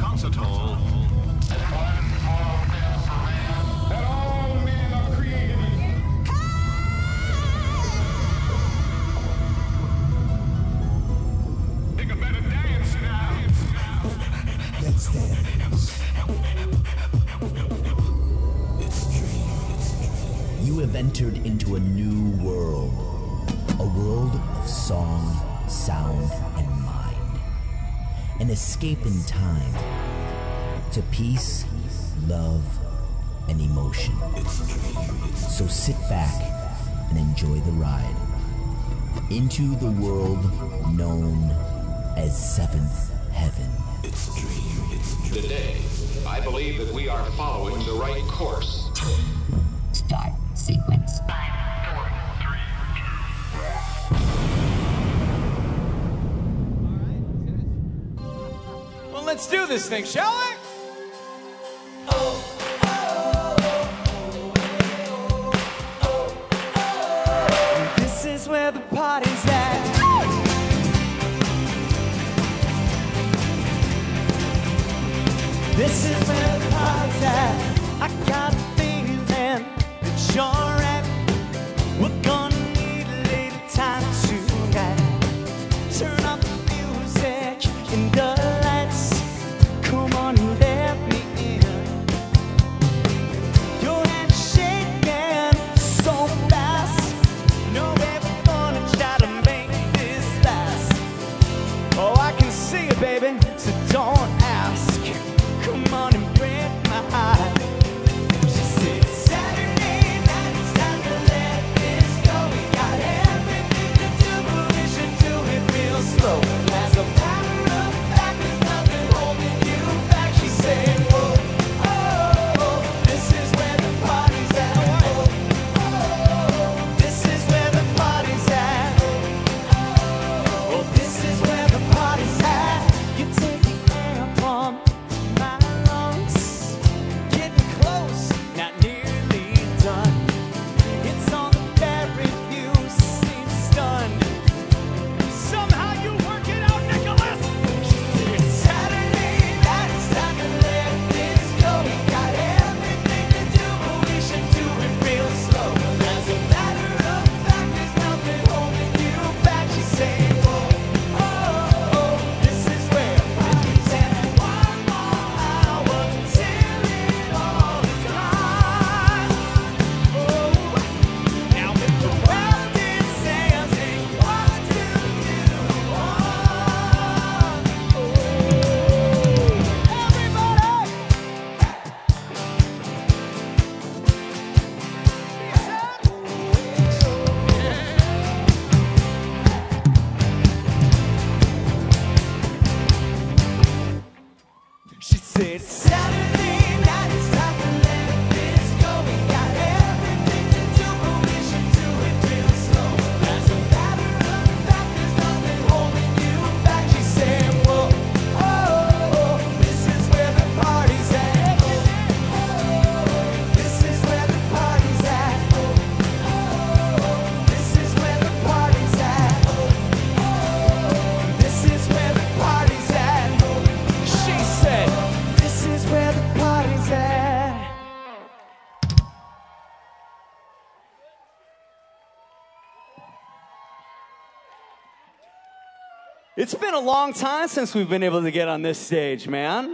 Atoll. That all men are created equal. Think I better dance now. Let's dance. It's a dream. You have entered into a new world. A world of song, sound, and mind. An escape in time to peace, love, and emotion. It's a dream. So sit back and enjoy the ride into the world known as Seventh Heaven. It's a dream. Today, I believe that we are following the right course. Start sequence. 5, 4, 3, 2. Well, let's do this thing, shall we? This is where the party's at. This is where the party's at. I got a feeling that you're at. We're gonna need a little time tonight. Turn up the music and the lights. Come on and let me in. Your hand shaking so fast. No way we're gonna try to make this last. Oh, I can see it, baby, so don't ask. Come on and break my heart. She said, Saturday night, it's time to let this go. We got everything to do, but we should do it real slow. As a matter of fact, there's nothing holding you back. She said, whoa, oh, this is where the party's at. Oh, oh, this is where the party's at. Oh, this is where the party's at. You take the air from my lungs. Getting close, not nearly done. It's on the very few, seem stunned. Somehow you work it out, Nicholas. It's Saturday night, it's time to let this go. We got everything to do, but we should do it real slow. As a matter of fact, there's nothing holding you back. She said, oh, oh, this is where the party's at. One more hour till it all is gone. Oh, now if the world is saying, what do you want? Oh, she said, Saturday night, it's time to let this go. We got everything to do, but we should do it real slow. As a matter of fact, there's nothing holding you back. She said, whoa, oh, this is where the party's at. Oh, this is where the party's at. Oh, this is where the party's at. Oh, this is where the party's at. She said, this is where the party's at. It's been a long time since we've been able to get on this stage, man.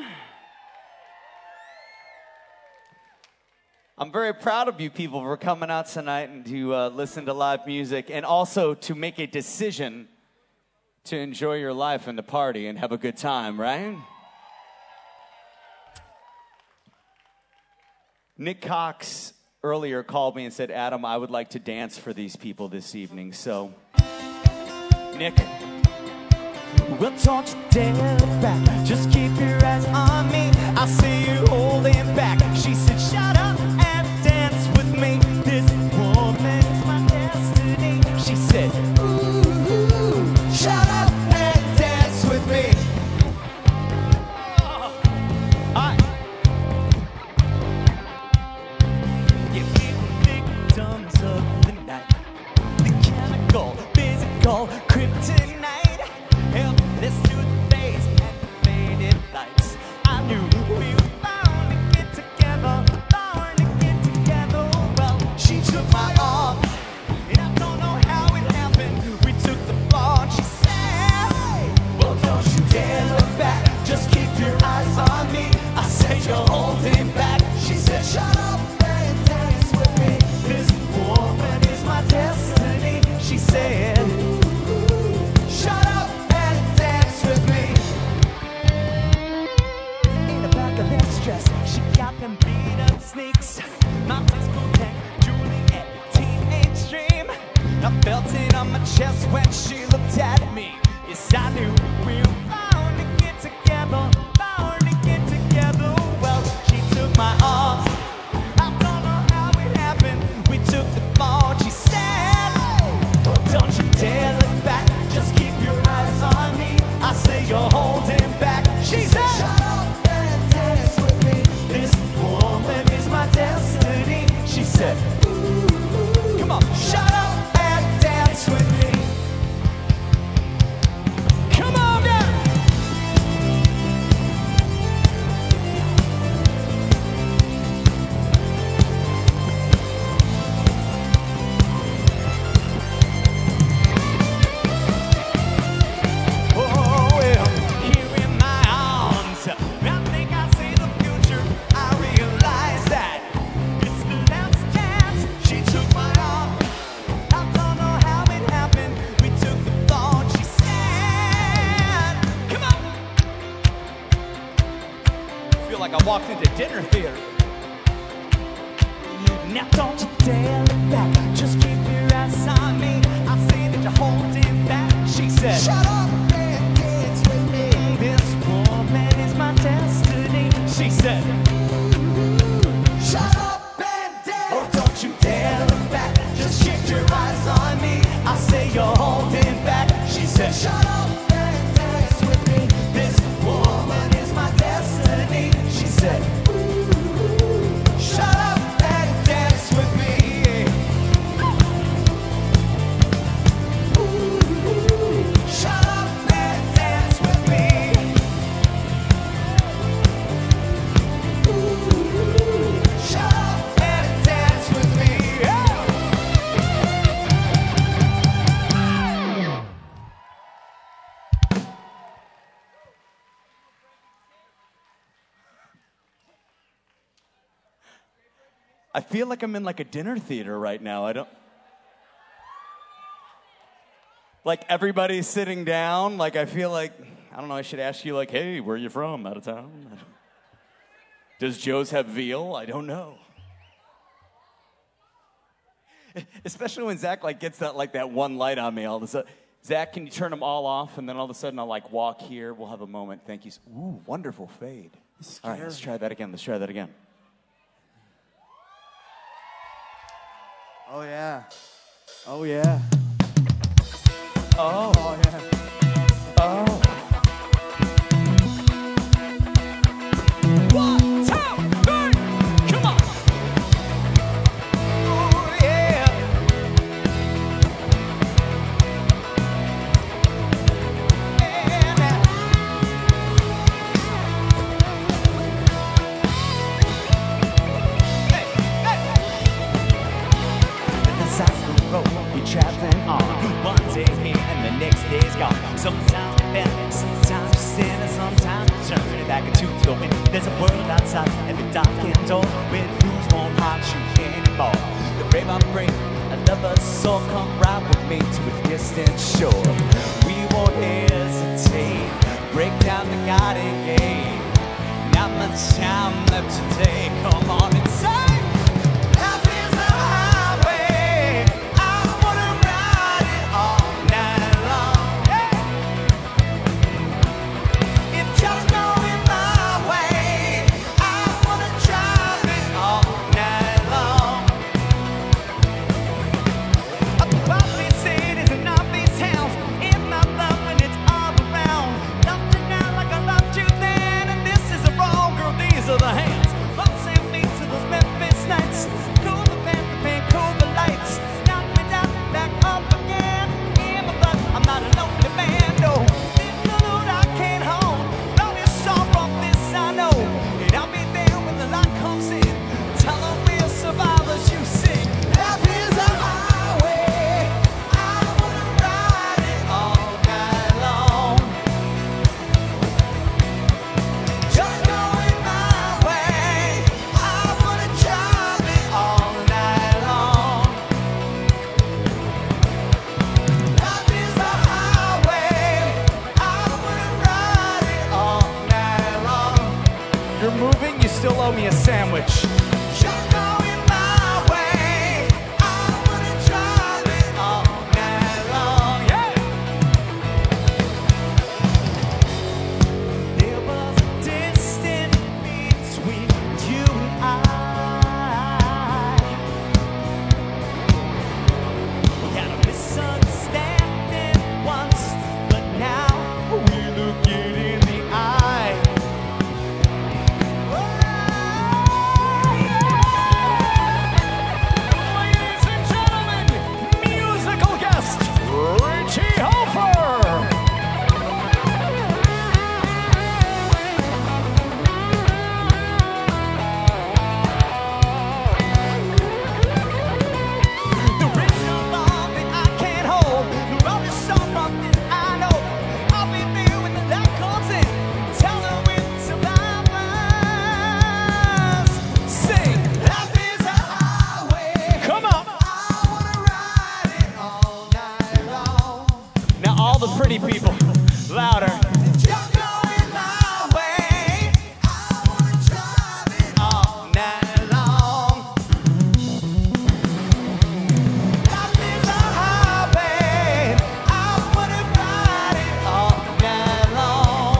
I'm very proud of you people for coming out tonight and to listen to live music and also to make a decision to enjoy your life and to party and have a good time, right? Nick Cox earlier called me and said, Adam, I would like to dance for these people this evening. So, Nick, well, don't you dare look back. Just keep your eyes on me. I see you holding back. She said, shut up and dance with me. This woman's my destiny. She said, ooh, shut up and dance with me. Yeah, we were victims of the night. The chemical, physical, kryptonite. Help, let's do the bass and the faded lights. I knew you're holding back. She said, shut up and dance with me. This woman is my destiny. She said, shut up and dance with me. In the back of this dress, she got them beat up sneaks. My disco tank, Juliet, teenage dream. I felt it on my chest when she looked at me. Yes, I knew we were bound to get together, bound to get together. Well, she took my arms. I don't know how it happened. We took the fall. She said, oh, don't you dare look back. Just keep your eyes on me. I say you're holding back. She said, shut up and dance with me. This woman is my destiny. She said, come on, shut up and dance with me. Come on, girl. Oh, well, here in my arms, I think I see the future. I realize that it's the last chance. She took my arm. I don't know how it happened. We took the fall. She said, come on. I feel like I walked into dinner theater. Now don't you dare look back. Just keep your eyes on me. I see that you're holding back. She said, shut up and dance with me. This woman is my destiny. She said, shut up and dance. Oh, don't you dare look back. Just keep your eyes on me. I say you're holding back. She said, shut up and dance with me. This woman is my destiny. She said, shut up and dance with me. Shut up and dance with me. Shut up and dance with me. I feel like I'm in like a dinner theater right now. I don't. Like everybody's sitting down. Like I feel like, I don't know, I should ask you like, hey, where are you from? Out of town? Does Joe's have veal? I don't know. Especially when Zach like gets that like that one light on me all of a sudden. Zach, can you turn them all off? And then all of a sudden I'll like walk here. We'll have a moment. Thank you. Ooh, wonderful fade. All right, let's try that again. Let's try that again. Oh, yeah. Oh, yeah. Oh. Oh, yeah. Oh. 1, 2, 3, come on. Oh, yeah. And hey, hey. The sides of the road we traveling on. One day here and the next day's gone. Sometimes better, sometimes you sin, and sometimes you turn it back into the wind. There's a world outside and the darkened door where fools won't haunt you anymore. The brave are brave, a lover's soul, come ride with me to a distant shore. We won't hesitate, break down the garden gate. Not much time left today, come on and say, life is a highway, I wanna ride it all night long. Yeah. If just going my way, I wanna drive it all night long. Up the lovely cities and all these towns, it's not love when it's all around. Loved you now like I loved you then, and this is a wrong girl, these are the hands. Let's still owe me a sandwich. You're going my way. I wanna drive it all night long. Yeah. There was a distance between you and I. We had a misunderstanding once, but now we look it in the eye. Ladies and gentlemen, musical guest Richie Hofer. The rest of all that I can't hold, the road is so rough, this I know. I'll be there when the light comes in. Tell them we're survivors. Sing, life is a highway. Come on. I wanna ride it all night long. Now all the pretty people, louder. You're going my way. I wanna drive it all night long. Life is a highway. I wanna ride it all night long.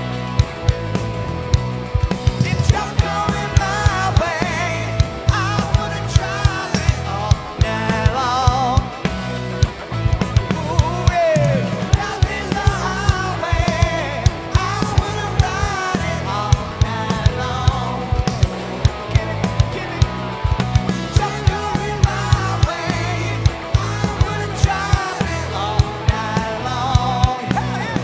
If you're going my way, I wanna drive it all night long. Ooh, yeah. Life is a highway. I wanna ride it all night long. Give it, give it. Just going my way. I wanna drive it all night long. Hell yeah.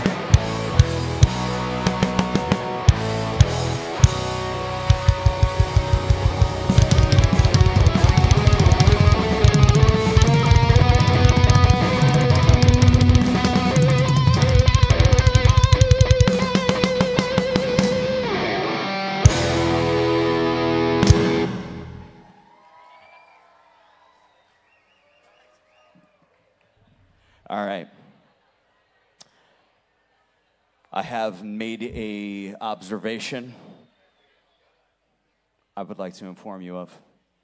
All right. I have made a observation I would like to inform you of.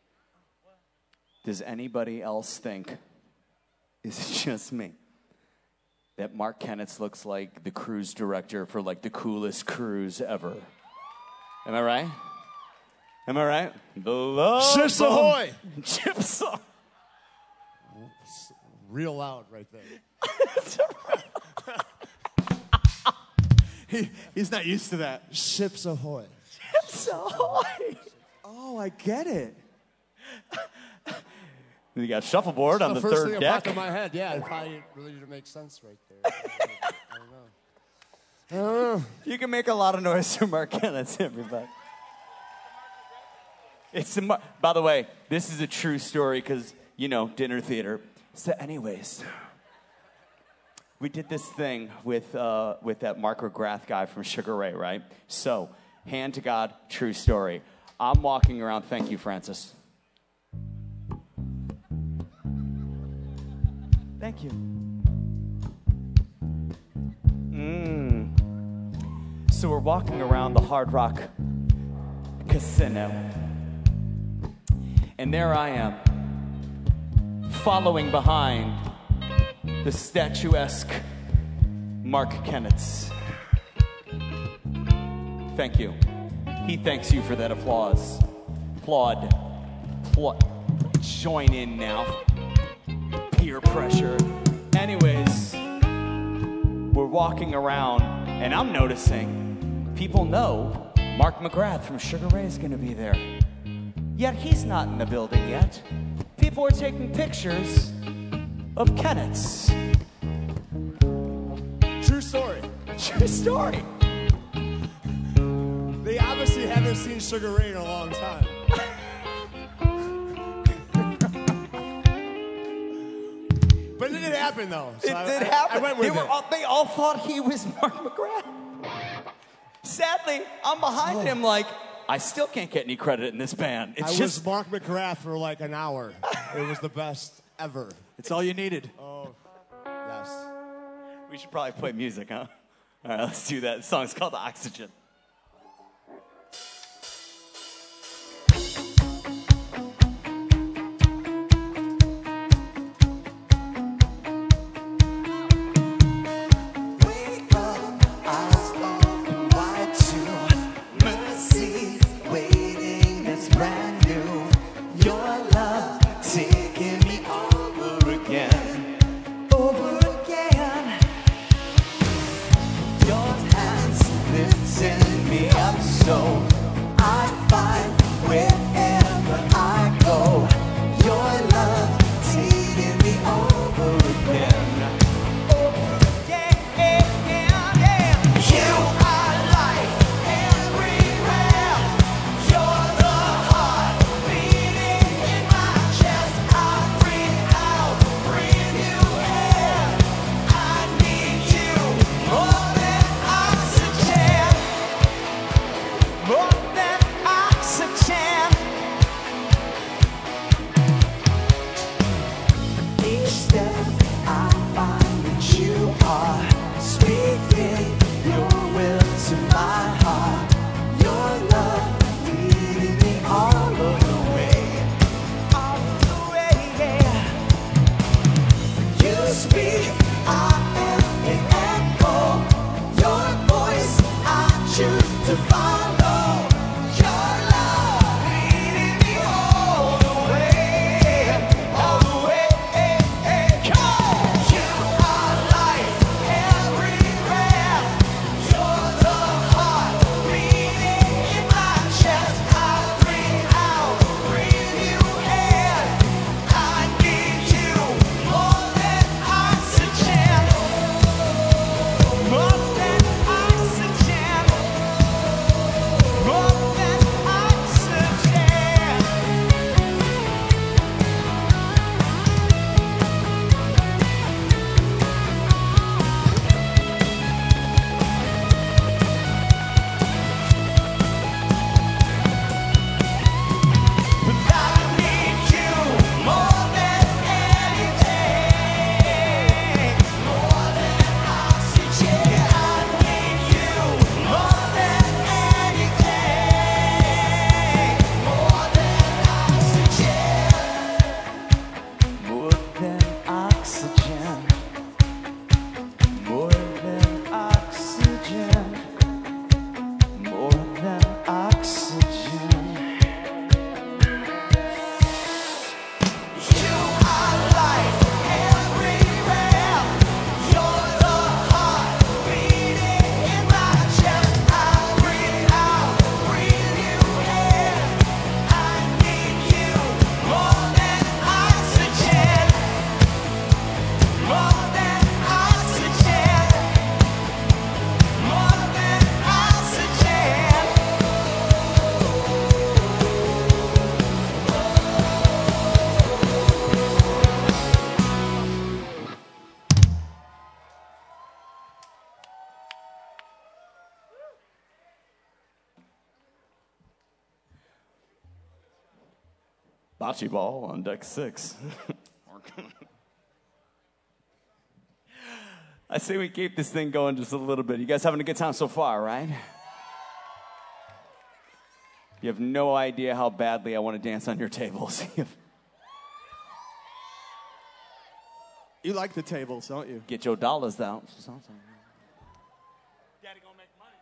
Does anybody else think, is it just me, that Mark Kennitz looks like the cruise director for like the coolest cruise ever? Am I right? Am I right? The love Ships boat. ahoy! Ships ahoy. Real loud right there. He's not used to that. Ships ahoy. Ships ahoy. Oh, I get it. You got shuffleboard on the first third thing deck. that popped in my head. Yeah, it probably really didn't make sense right there. I don't know. You can make a lot of noise for Mark Kennitz, everybody. By the way, this is a true story because, you know, dinner theater. So anyways, we did this thing with that Mark McGrath guy from Sugar Ray, right? So, hand to God, true story. I'm walking around. Thank you, Francis. Thank you. So we're walking around the Hard Rock Casino. And there I am, following behind the statuesque Mark Kennitz. Thank you. He thanks you for that applause. Applaud. Join in now. Peer pressure. Anyways, we're walking around, and I'm noticing people know Mark McGrath from Sugar Ray is going to be there. Yet he's not in the building yet. People are taking pictures of Kennitz. True story. True story. They obviously haven't seen Sugar Ray in a long time. But it did happen, though. So It did happen. I went with it. They all thought he was Mark McGrath. Sadly, I'm behind him like, I still can't get any credit in this band. It's I just was Mark McGrath for like an hour. It was the best ever. It's all you needed. Oh, yes. We should probably play music, huh? All right, let's do that. The song's called Oxygen. So I find wherever I go, your love taking me over again. Oh, yeah, yeah, yeah, yeah. You are life everywhere. You're the heart beating in my chest. I breathe out, breathe you in. I need you more than oxygen. More than oxygen. Each step I find that you are speaking your will to my heart. Your love leading me all of the way. All of the way, yeah. You speak, I am an echo. Your voice I choose to follow. Your love leading me all the way. All the way, come on. You are life everywhere. You're the heart beating in my chest. I breathe out, breathe you in. I need you more than oxygen. More than oxygen. More than oxygen. But I need you more than anything. More than oxygen. I need you more than anything. More than oxygen. More than oxygen. More than oxygen. More than oxygen. You are life everywhere. You're the heart beating in my chest. I breathe out, breathe you in. I need you more than oxygen. More than oxygen. More than oxygen. Bocce ball on deck 6. I say we keep this thing going just a little bit. You guys having a good time so far, right? You have no idea how badly I want to dance on your tables. You like the tables, don't you? Get your dollars out. Daddy gonna make money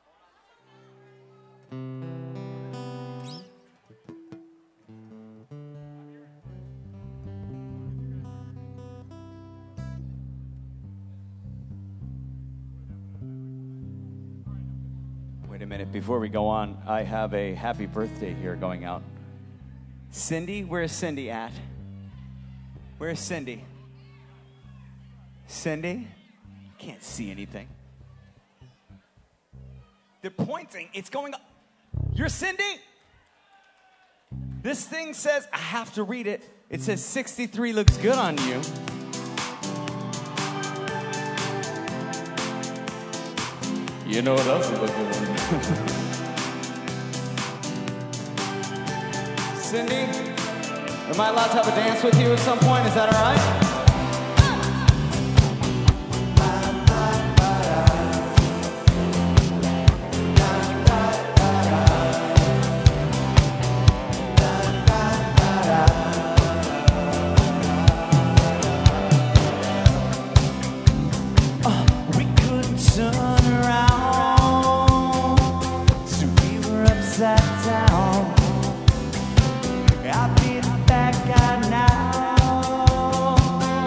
Wait a minute. Before we go on, I have a happy birthday here going out. Cindy, where's Cindy at? Where's Cindy? Cindy? Can't see anything. They're pointing. It's going up. You're Cindy? This thing says, I have to read it. It says 63 looks good on you. You know what else would look good on you? Cindy, am I allowed to have a dance with you at some point? Is that all right? We couldn't turn around, so we were upside down. I beat back out now.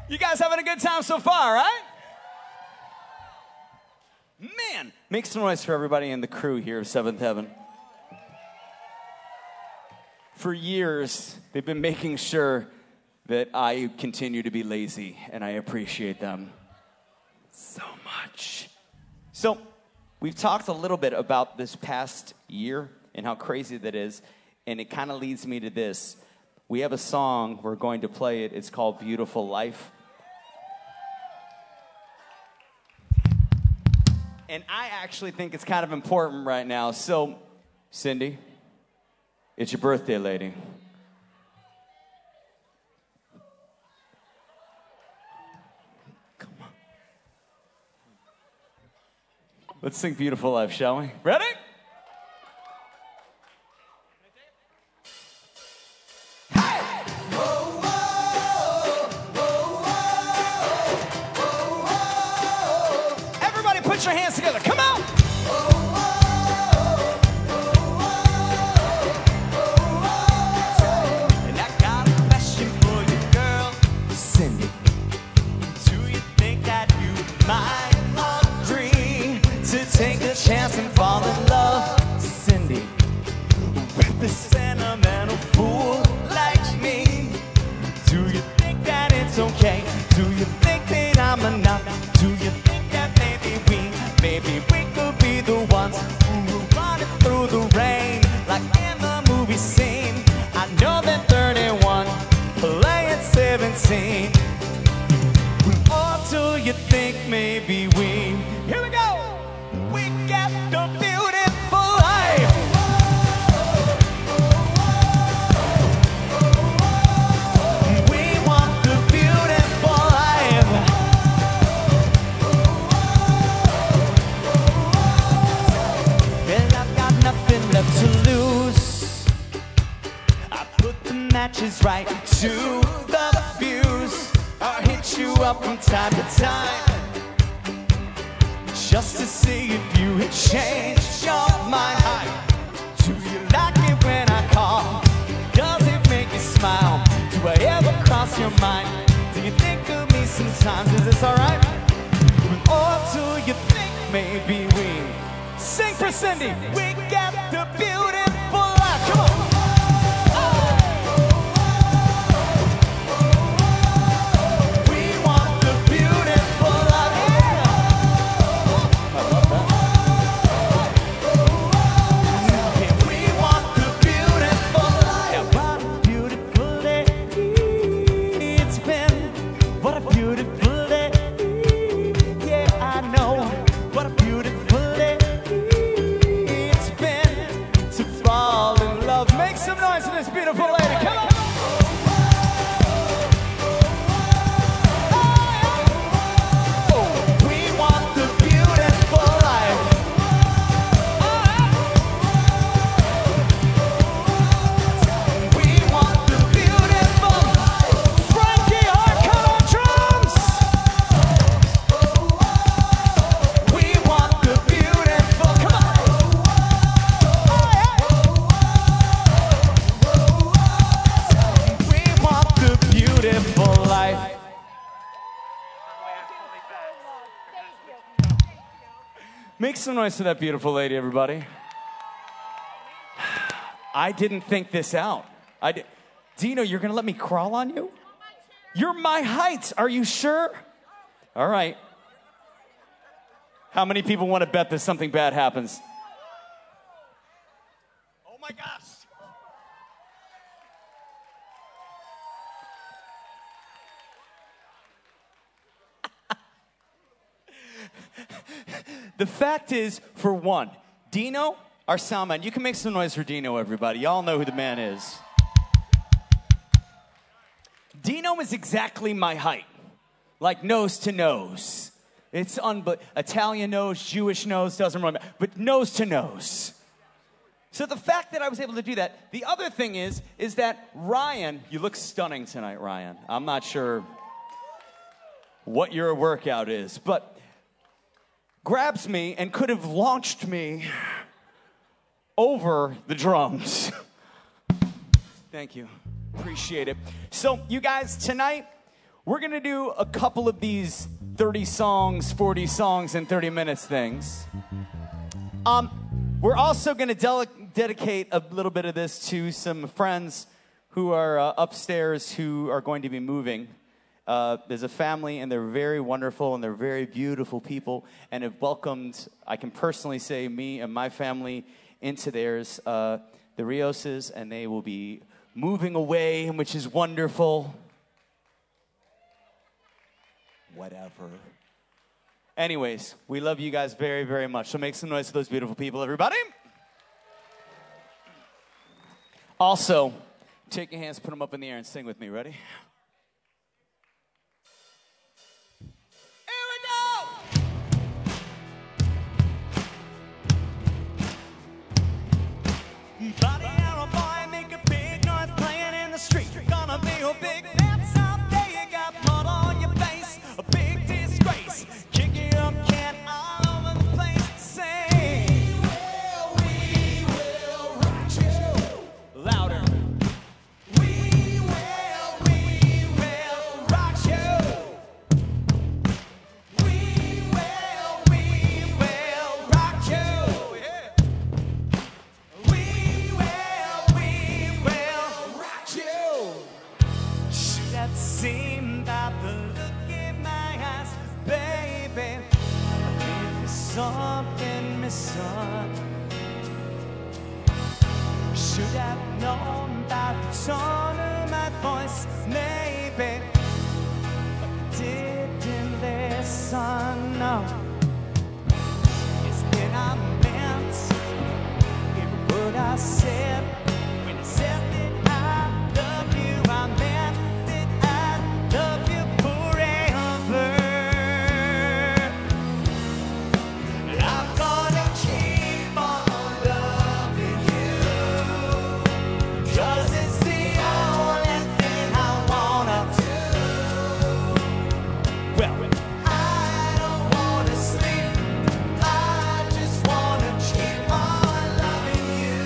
You guys having a good time so far, right? Man, make some noise for everybody in the crew here of Seventh Heaven. For years, they've been making sure that I continue to be lazy, and I appreciate them so much. So, we've talked a little bit about this past year and how crazy that is, and it kind of leads me to this. We have a song, we're going to play it. It's called Beautiful Life. And I actually think it's kind of important right now. So, Cindy, it's your birthday, lady. Come on. Let's sing Beautiful Life, shall we? Ready? Put your hands together. Come on. And I got a question for you, girl. Cindy, do you think that you might agree to take a chance and fall in love, Cindy, with a sentimental fool like me? Do you think that it's okay? Do you think that I'm enough? Do you think that maybe we could be the ones who will run it through the rain, like in the movie scene? I know that 31 playing 17. Or do you think maybe we? Here we go. We get the beautiful life. We want the beautiful life. Well, I've got nothing left to lose. I put the matches right to the fuse. I hit you up from time to time, just to see if you had changed your mind. Do you like it when I call? Does it make you smile? Do I ever cross your mind? Do you think of me sometimes? Is this alright? Or do you think maybe we sing for Cindy? We get the beautiful life. Come on. We want the beautiful life. Yeah, we want the beautiful life. Yeah, what a beautiful day it's been. What a beautiful day. Yeah, I know. What a beautiful day it's been to fall in love. Make some noise for this beautiful lady. Come on. We want the beautiful life. We want the beautiful life. Frankie Harkin on drums. We want the beautiful. Come on. We want the beautiful life. Make some noise for that beautiful lady, everybody. I didn't think this out. Dino, you're going to let me crawl on you? You're my height. Are you sure? All right. How many people want to bet that something bad happens? Oh, my gosh. The fact is, for one, Dino, our sound man, you can make some noise for Dino, everybody. Y'all know who the man is. Dino is exactly my height, like nose to nose. It's Italian nose, Jewish nose, doesn't really matter, but nose to nose. So the fact that I was able to do that, the other thing is that Ryan, you look stunning tonight, Ryan. I'm not sure what your workout is, but grabs me and could have launched me over the drums. Thank you. Appreciate it. So, you guys, tonight, we're going to do a couple of these 30 songs, 40 songs in 30 minutes things. We're also going to dedicate a little bit of this to some friends who are upstairs who are going to be moving. There's a family, and they're very wonderful, and they're very beautiful people, and have welcomed, I can personally say, me and my family into theirs, the Rioses, and they will be moving away, which is wonderful. Whatever. Anyways, we love you guys very, very much. So make some noise for those beautiful people, everybody. Also, take your hands, put them up in the air, and sing with me. Ready? Body arrow boy, make a big noise playing in the street. Gonna be a big man someday. You got mud on your face, a big disgrace. Kick it up, can all over the place. Say, we will rock you. Louder. We will rock you. We will rock you. Yeah. Should have seen by the look in my eyes, baby, if it's something missing. Should have known by the tone of my voice, maybe, but didn't listen. No, it's been I meant, hear what I said when I said that I love you. I meant that I love you forever. And I'm gonna keep on loving you, 'cause it's the only thing I wanna do. Well, I don't wanna sleep, I just wanna keep on loving you.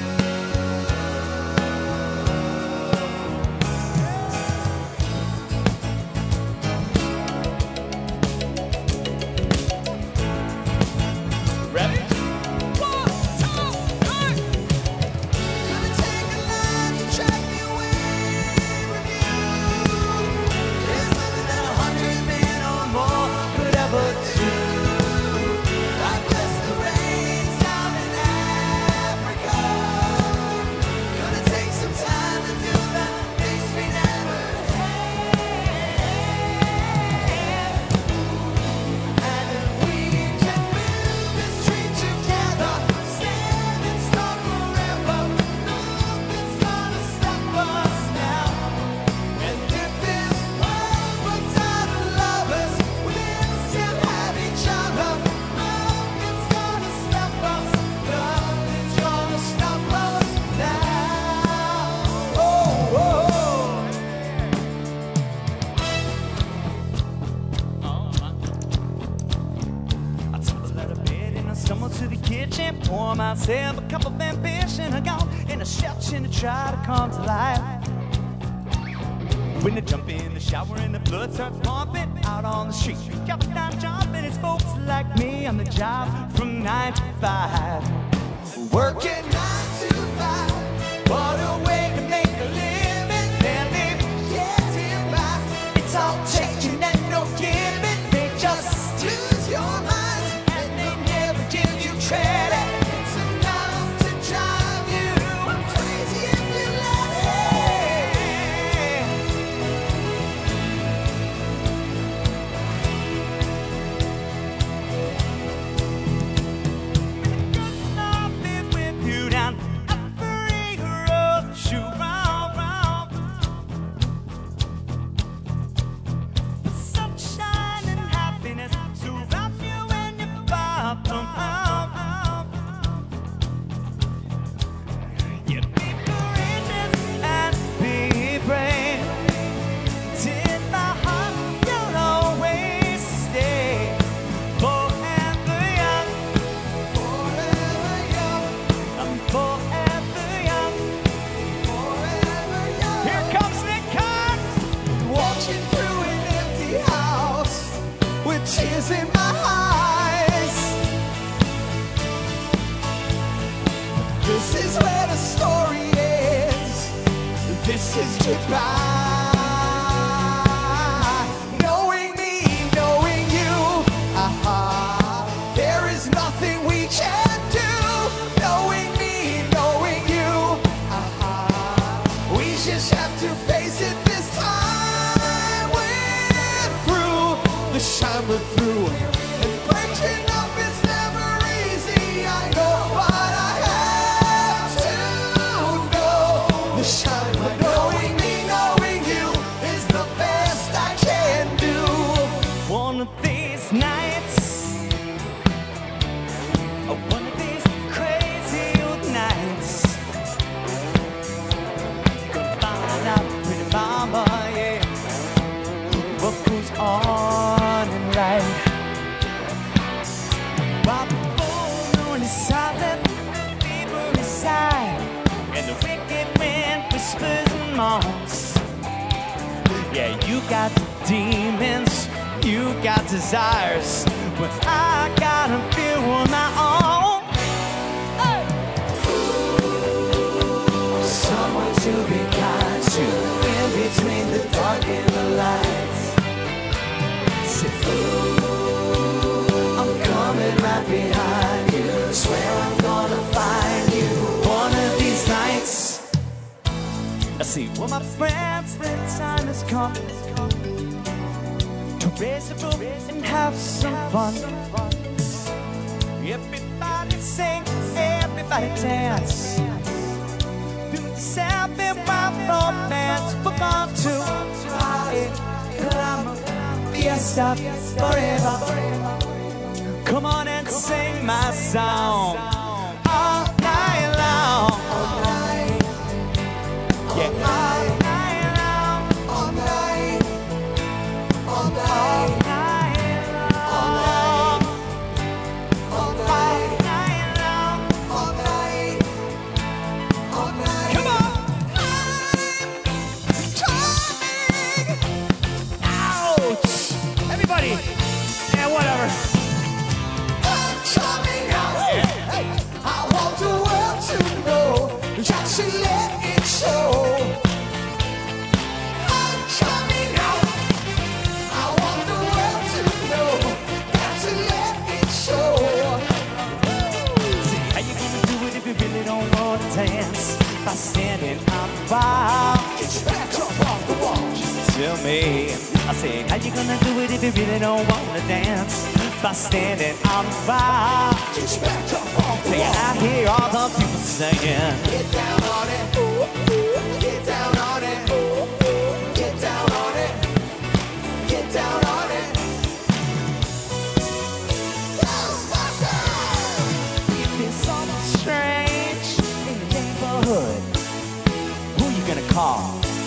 Ready? 1, 2, 3. Gonna take a line to track me away from you. There's nothing that 100 men or more could ever do. I bless the rains down in Africa. Gonna take some time to do the things we never had. And we can build this dream together, standing strong forever. Nothing's gonna stop us now. And if this world runs out of lovers, we'll still have each other. Nothing's gonna stop us. Nothing's gonna stop us now. Oh, oh. I tumble out of bed and I stumble to the kitchen, pour myself a cup of ambition. I go in a searching to try to come to life. When I jump in the shower and the blood starts pumping out on the street, got a dime job and it's folks like me on the job from 9 to 5. Working 9 to 5, what a way to make a living. Then live getting by. It's all taking and no giving. They just lose your mind and they never give you credit. It's enough to drive you crazy if you let it. I've been with you down every road you round. Sunshine and happiness surround you when you bottom out. You be courageous and be brave. In my heart you'll always stay forever young. Forever young. I'm forever young. Forever young. Here comes Nick Carter, walking through an empty tears in my eyes. This is where the story ends. This is goodbye. Knowing me, knowing you, there is nothing we can do. Knowing me, knowing you, we just have to face it this time. We're through the shine, we're through. And breaking up is never easy, I know, but I have to know the shine. But knowing me, knowing you is the best I can do. One of these nights, one of these crazy old nights, gonna find out, pretty mama, yeah, what goes on in life. While the full moon is silent, fever inside, and the wicked wind whispers and moans. Yeah, you got demons, you got desires, but I got a few of my own. Hey! Someone to be kind to, in between the dark and the light. Say, ooh, I'm coming right behind you. Swear I'm gonna find you one of these nights. I see, well, my friends, the time has come to raise the roof and have some fun. Everybody sing, everybody dance. Do the selfie while romance. We're going to party, glamour, fiesta forever. Come on and sing my song all night long. Yeah, all night long. All night. All night. All night. All night. All night. All night. Come on. Ouch. Everybody. Yeah, whatever. Coming out. Hey, I want the world to know. Just to let it show. I'm coming out. I want the world to know. Got to let it show. See, how you gonna do it if you really don't want to dance? By standing on the bar. Get your back up off the wall. Just tell me. I said, how you gonna do it if you really don't want to dance? By standing on the bar. Get your back up off the wall. I hear all the people singing. Get down on it. Get down on it. Get down on it. Get down on it. If there's something strange in the neighborhood, who you gonna call?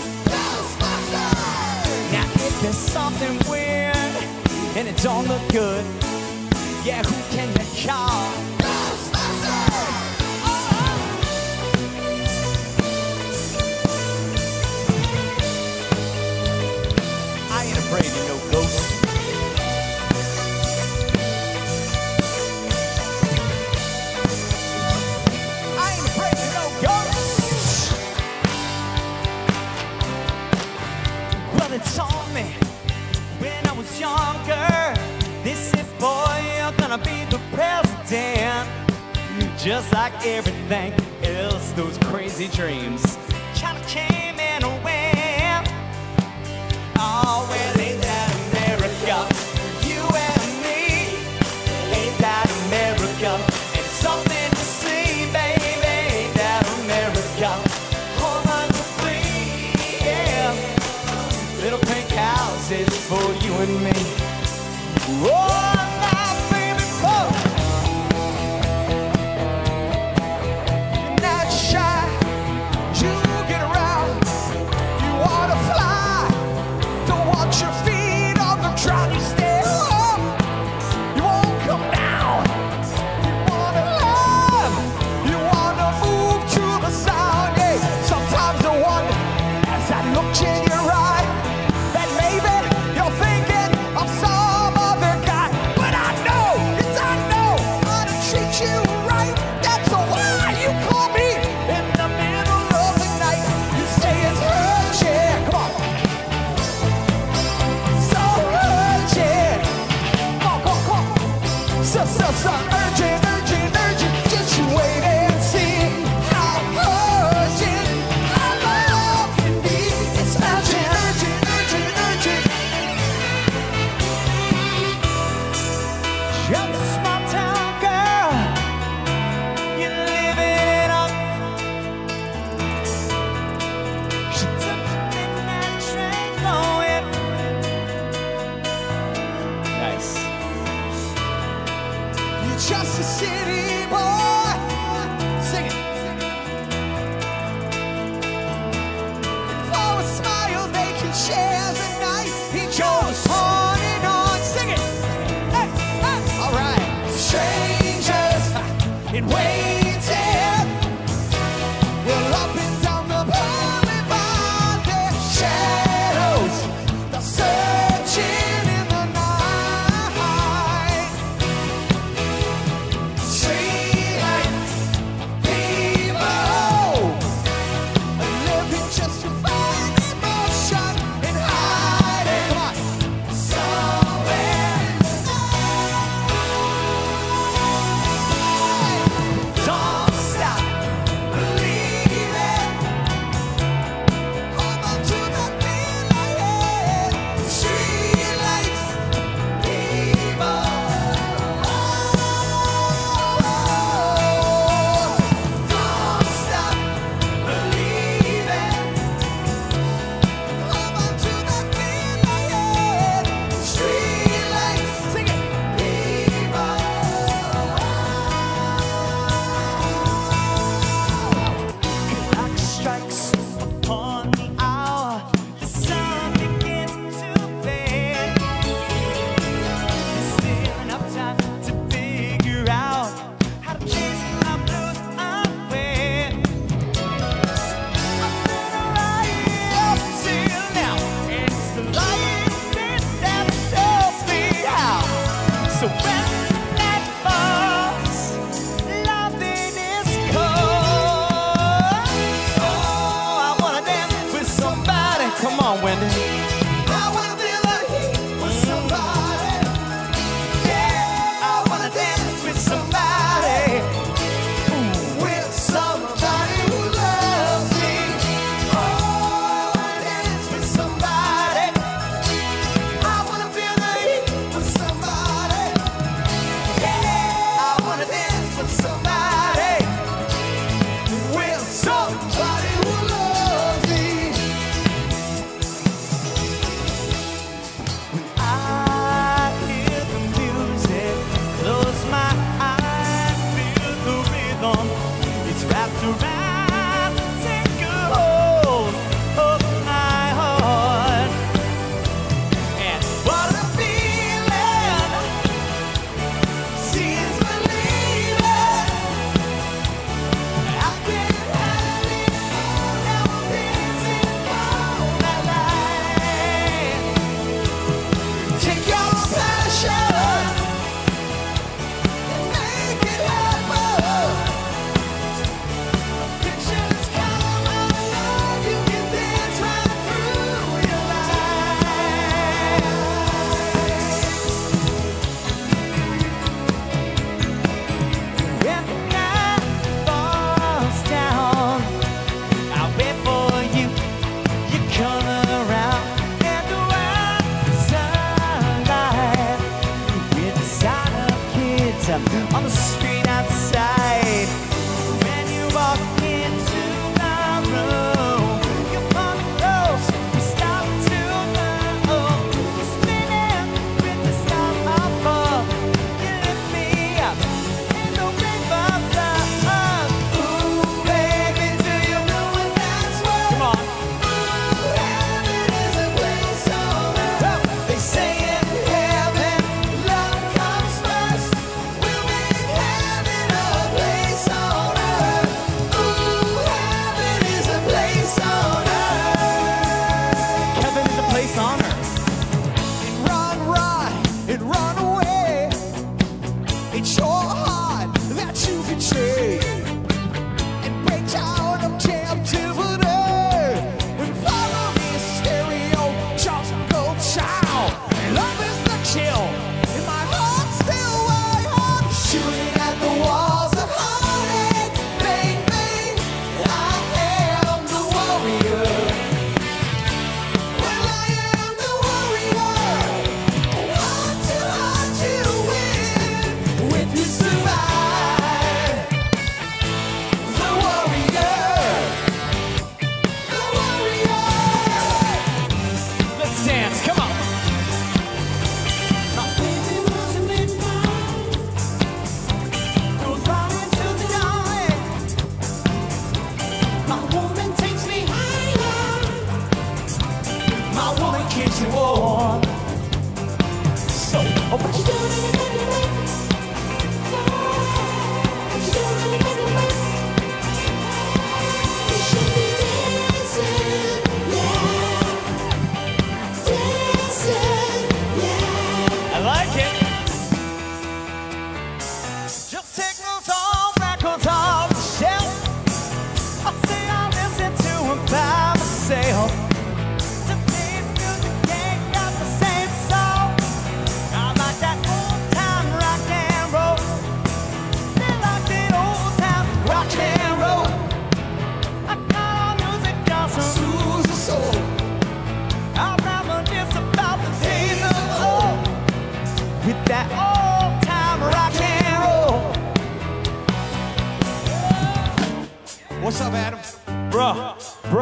Now if there's something weird and it don't look good, yeah, who can you call? I ain't afraid of no ghosts. I ain't afraid of no ghosts. Well, they told me when I was younger, they said, boy, you're gonna be the president. Just like everything else, those crazy dreams kind of came and went. Oh, well, ain't that America? You and me, ain't that America? And something to see, baby, ain't that America? Home under free, yeah. Little pink houses for you and me. Oh, my baby, boy. You're not shy, you get around. You wanna fly, don't want your feet on the ground. You stay up, you won't come down. You wanna love, you wanna move to the sound. Yeah, sometimes I wonder as I look in your eye that maybe you're thinking of some other guy. just a city boy. Sing it. For a smile they can share the night. He goes on and on. Sing it. Hey, hey. All right. Strangers in waiting. Well, up and down the boulevard, their shadows, they're searching in the night. Streetlights, people, living just to find emotion and hiding. Come on. Somewhere in the night.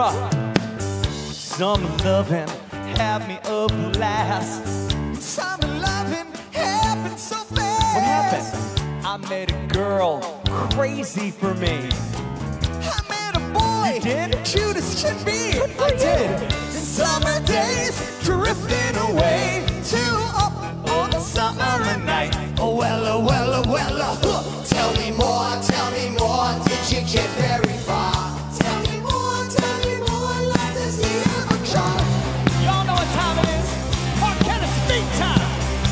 bruh. Summer loving had me a blast. Summer loving happened so fast. What happened? I met a girl crazy for me. I met a boy. You did? Cute as should be. I did. Summer days drifting away to up on the summer night. Oh well, oh well, oh well. Tell me more, did you get very far? Tell me more, life does he ever try? Y'all know what time it is. Mark Kennis Speed Time.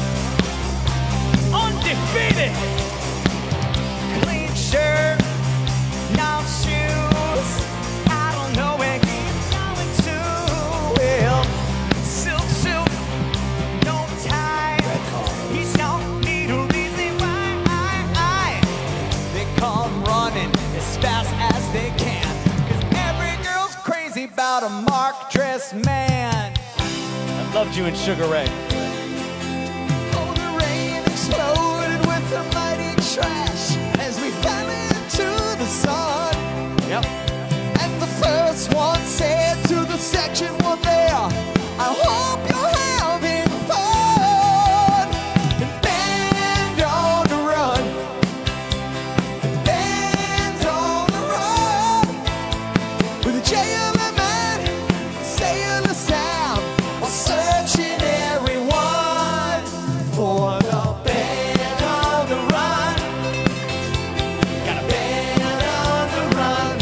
Undefeated. Clean shirt, no shoes. I don't know where he's going to. Well, silk suit, no tie. He's don't need a reason why. They come running as fast as they can. 'Cause every girl's crazy about a Mark dressed man. I loved you in Sugar Ray. Oh, the rain exploded with a mighty crash as we fell into the sun. Yep. And the first one said to the second one there, I hope you're having fun. And band on the run. And band on the run. With a JLMN, saying the sound, while searching everyone for the band on the run. Got a band on the run.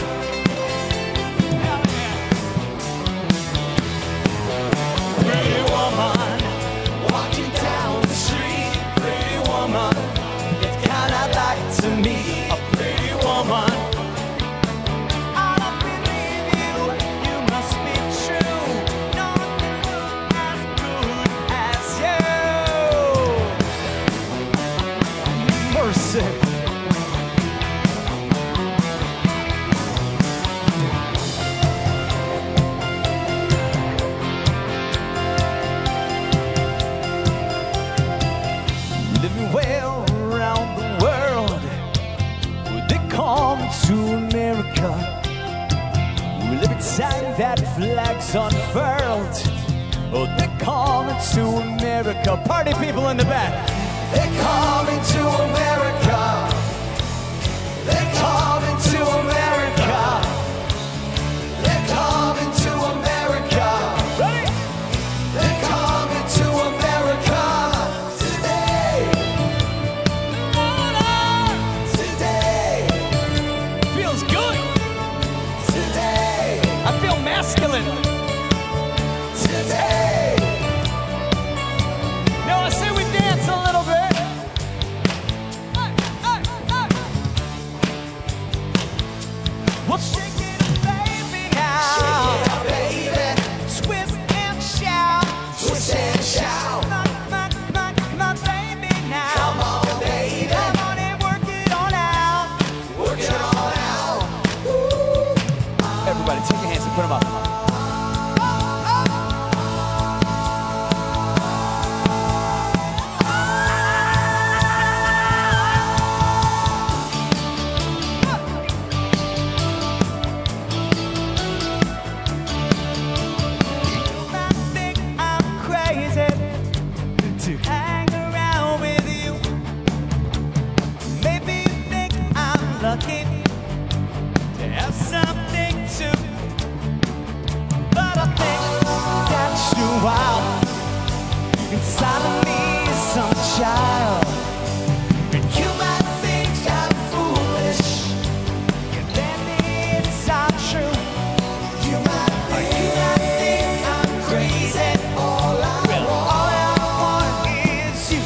Pretty woman, walking down the street. Pretty woman, it's kinda like to me. A pretty woman. I don't believe you, you must be true. Nothing looks as good as you. Mercy. Living well around the world, they come to America. We live inside that flag's unfurled. Oh, they're coming to America. Party people in the back. They're coming to America. They're coming to America. They're coming to America. Ready? They're coming to America today. Today. Feels good. Today. I feel masculine. Today. No, I say we dance a little bit. Hey, hey, hey. Well, shake it, baby, now. Shake it up, baby. Twist and shout. Twist and shout. Come on, baby, now. Come on, baby. Come on and work it on out. Work it on out. Everybody, take your hands and put them up. You might think I'm crazy to hang around with you. Maybe you think I'm lucky to have something to. But I think that's you out inside of me, some child. And you might think I'm foolish, and then it's not true. You might think I'm crazy. All I want is you.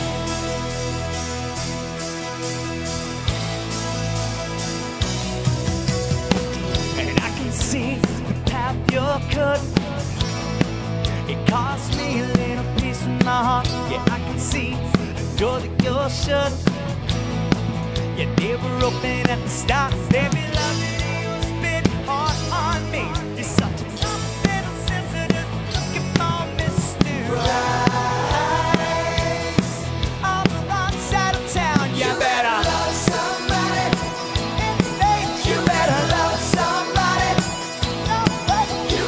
And I can see the path you're cut. It cost me a little piece of my heart. Yeah, I can see the door that you're shut. Yeah, they were open at the start. Baby, loving you spit hard on me. You're such a tough little sensitive, looking for mystery. On the wrong side of town, you better love somebody. You better love somebody. No, but you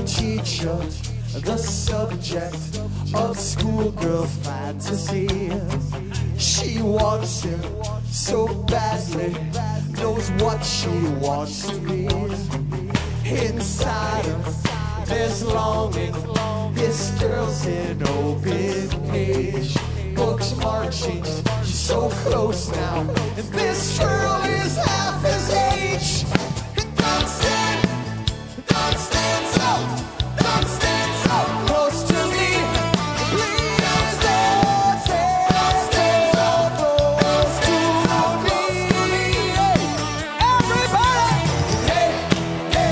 teacher, the subject of schoolgirl fantasy. She wants him so badly, knows what she wants to be. Inside her, there's longing. This girl's an open page, books marching. She's so close now, and this girl is half his age. Don't stand so, don't stand so close to me. Please don't stand so close to me. Everybody, hey, hey,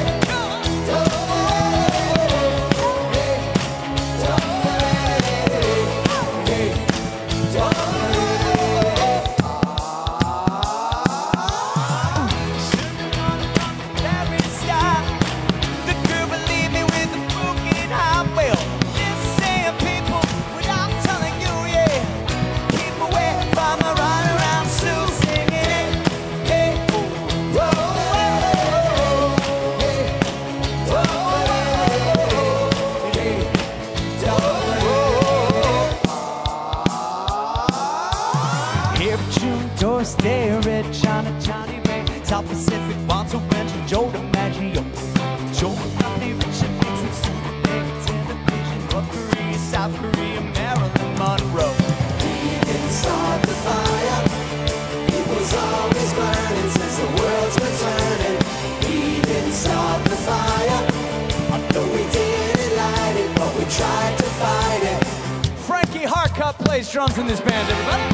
stare at Johnny Ray. South Pacific wants to mention Joe DiMaggio. Joe Coffee, Richard Nixon, Super Big Television, North Korea, South Korea, Marilyn Monroe. Deep inside the fire, it was always burning since the world's been turning. Deep inside the fire, although we didn't light it, but we tried to fight it. Frankie Harcup plays drums in this band, everybody.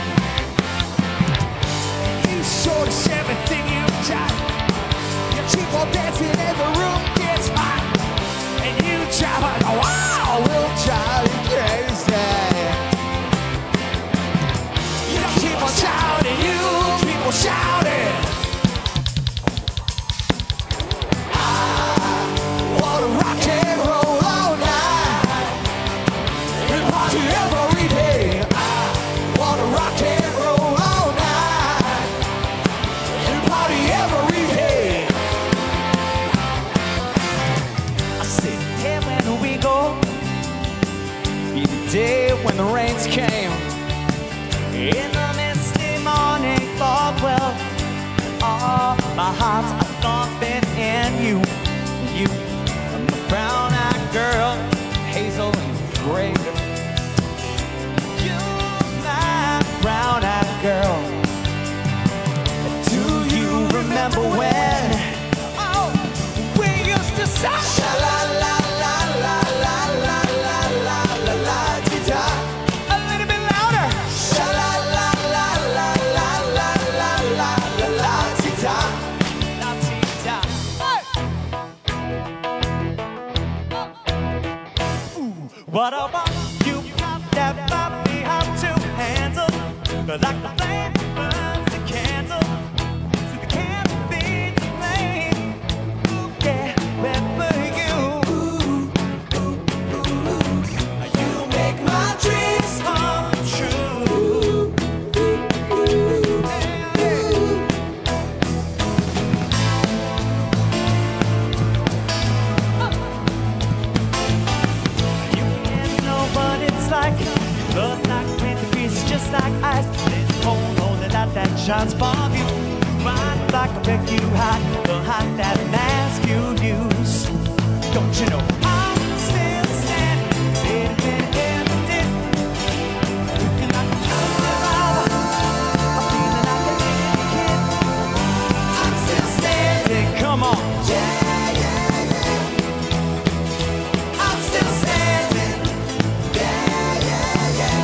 Show us everything you've got. You keep on dancing and the room gets hot. And you drive like a wow, we'll drive you crazy. You keep on shouting, you keep on shouting. I wanna rock and roll all night and party every day. I wanna rock and roll all night. Every day. I said, hey, when we go, be the day when the rains came. In the misty morning fog, well, all my heart's a thumping in you. You, the brown-eyed girl, hazel and gray. You, my brown-eyed girl. Remember when we used to sing sha la la la la la la la la la la da. A little bit louder. Sha la la la la la la la la la la da. La da. What about you? Got that body how to handle, like the flame burns the candle. Just like ice, this cold only that shines from you. Ride like a wreck you hide, the hot that mask you use. Don't you know I'm still standing, empty. Looking like a child, I'm feeling like a little kid. I'm still standing, come on, yeah, yeah, yeah. I'm still standing, yeah, yeah, yeah.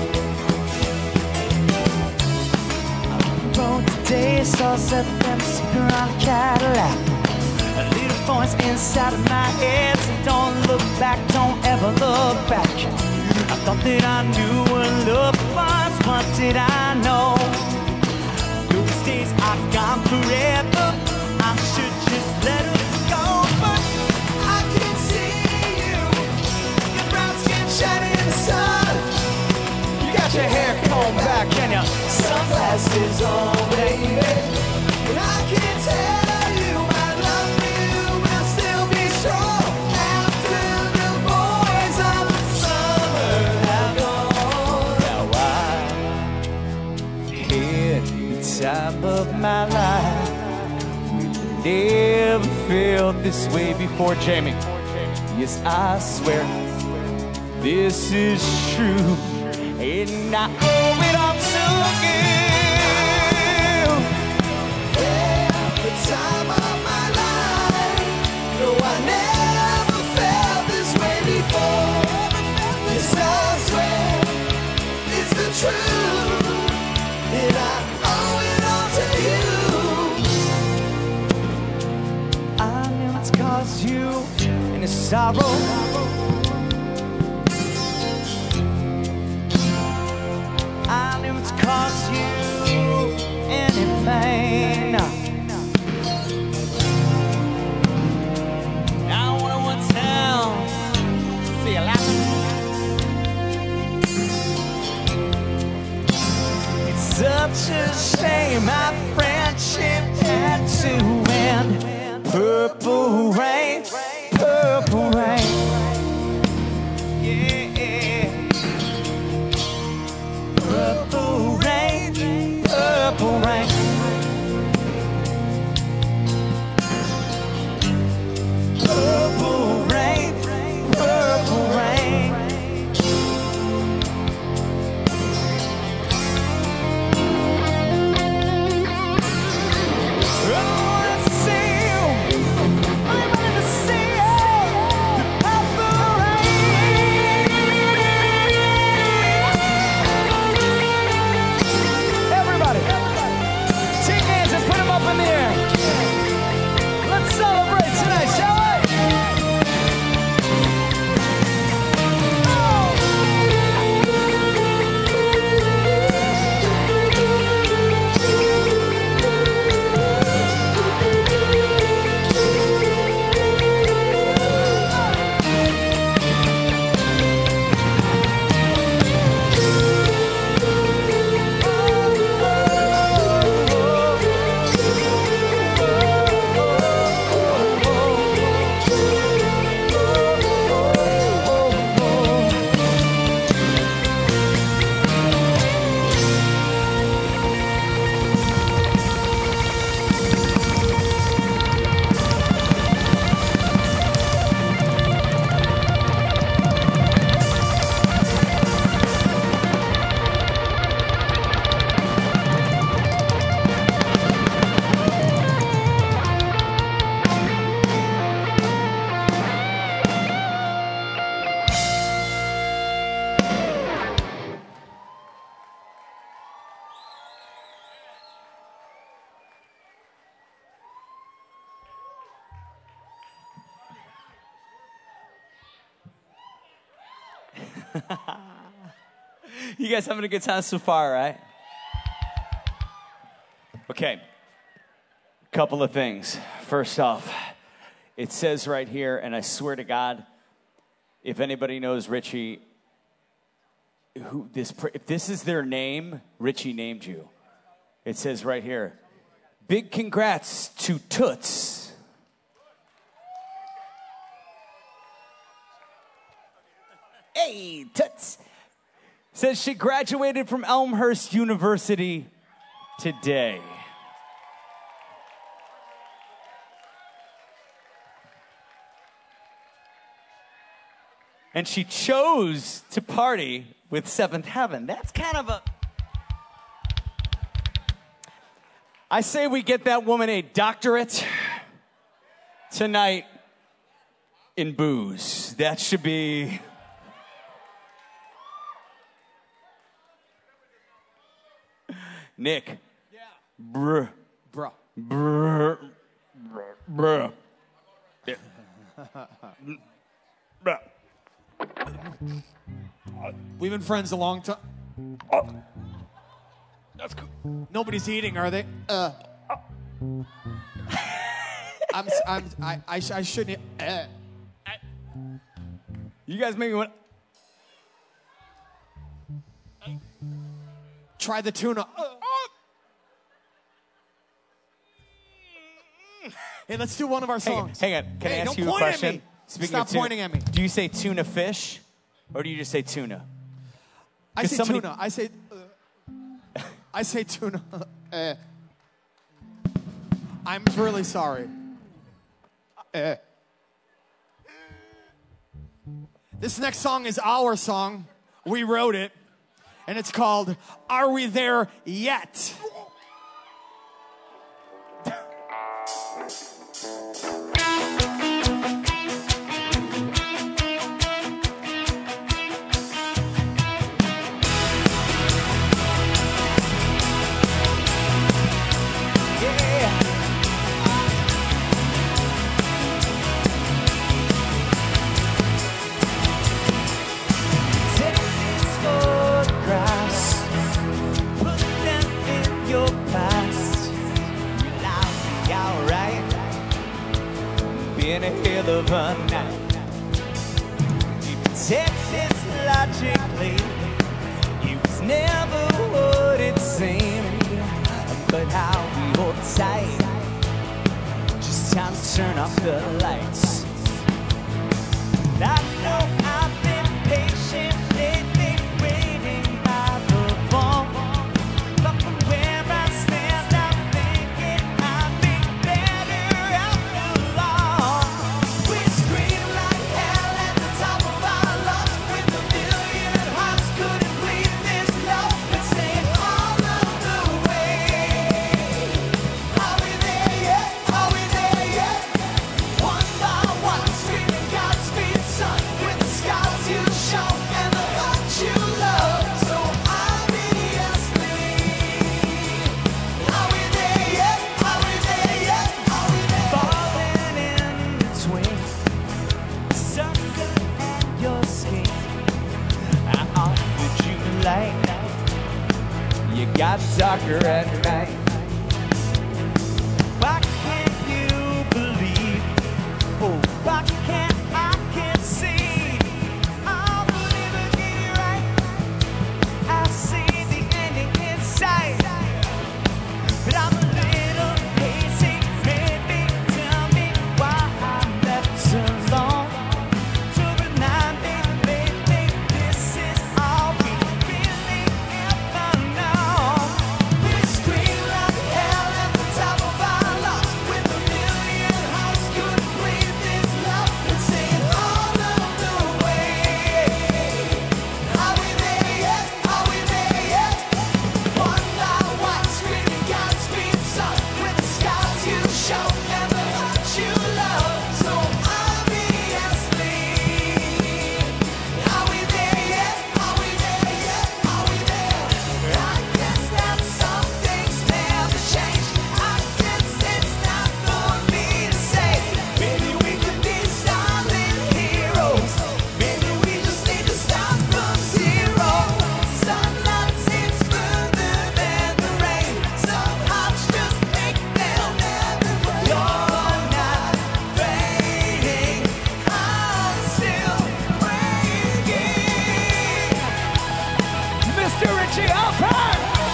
Today, saw 7 them sitting around a Cadillac. A little voice inside of my head said, don't look back, don't ever look back. I thought that I knew what love was, what did I know? Those days are gone forever, I should just let it go. But I can see you, your brown skin shining in the sun. You got your hair combed back and your sunglasses on, baby. And I can tell you my love for you will still be strong. And this way before, Jamie. Yes, I swear this is true, and I owe it all to you. The time of my life. No, I never felt this way before. Yes, I swear it's the truth, and I owe it all to you. I knew it's caused you any sorrow. I knew it's caused you any pain. Now I wanna tell, see you laughing. It's such a shame our friendship had to end. Purple rain, purple rain. Yeah. Purple rain, purple rain. Purple rain, purple rain. I wanna see you. I wanna see you. Purple rain. Everybody, take hands and put them up in the air. Let's celebrate tonight, shall we? You guys having a good time so far, right? Okay. Couple of things. First off, it says right here, and I swear to God, if anybody knows Richie, if this is their name, Richie named you. It says right here, big congrats to Toots. Hey, Toots. Says she graduated from Elmhurst University today. And she chose to party with Seventh Heaven. That's kind of a... I say we get that woman a doctorate tonight in booze. That should be... Nick. Yeah. Bruh. Bruh. Bruh. Bruh. Yeah. Bruh. We've been friends a long time. That's cool. Nobody's eating, are they? I shouldn't. You guys make me want... Try the tuna. Hey, let's do one of our songs. Hang on. Can I ask you a don't point at question? me. Speaking Stop of tuna, pointing at me. Do you say tuna fish, or do you just say tuna? I say somebody- tuna. I say tuna. I'm really sorry. This next song is our song. We wrote it. And it's called Are We There Yet? In a hell of a night, you protect this logically. It was never what it seemed, but how we hold tight. Just time to turn off the lights. I know I've been patient lately, waiting by the phone, but from where I stand, I'm thinking I'd be better out alone. We scream like hell at the top of our lungs, with a million hearts couldn't bleed this love, but staying all of the way. Are we there yet? Are we there yet? One by one, screaming Godspeed, son, with the scars you show and the heart you love. So obviously, are we there yet? Are we there yet? Are we there? Falling in between, sucker and your skin. I offered you light, you got darker at night. Why can't you believe? Oh, why can't I can see? I'll believe it, get it right. I see the ending in sight, but I'm a little hazy. Maybe tell me why I left so long. To remind me, maybe this is all we really ever know. We scream like hell at the top of our lungs, with a million hearts couldn't breathe this love, and singing all of the way. Are we there yet? Are we there yet? One by one, screaming Godspeed, son, with the scars you show and the heart you love. So obviously, are we there yet? Are we there yet? Are we there? I guess that some things never change. I guess it's not for me to say. Maybe we could be silent heroes. Maybe we just need to start from zero. Sunlight seems further than the rain. Some hearts just make them never break. You're not fading, I'm still breaking. Mr. Richie Alpert!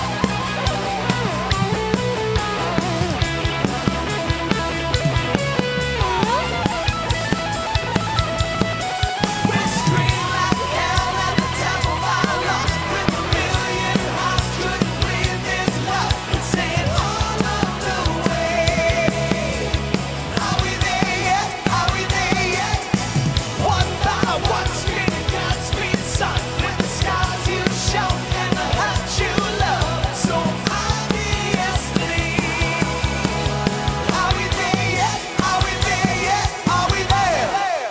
We scream like hell at the top of our lungs, with a million hearts couldn't breathe this love, and saying all of the way. Are we there yet? Are we there yet? One by one, screaming Godspeed, son, with the scars you show and the heart you love. So obviously, are we there yet? Are we there yet? Are we there?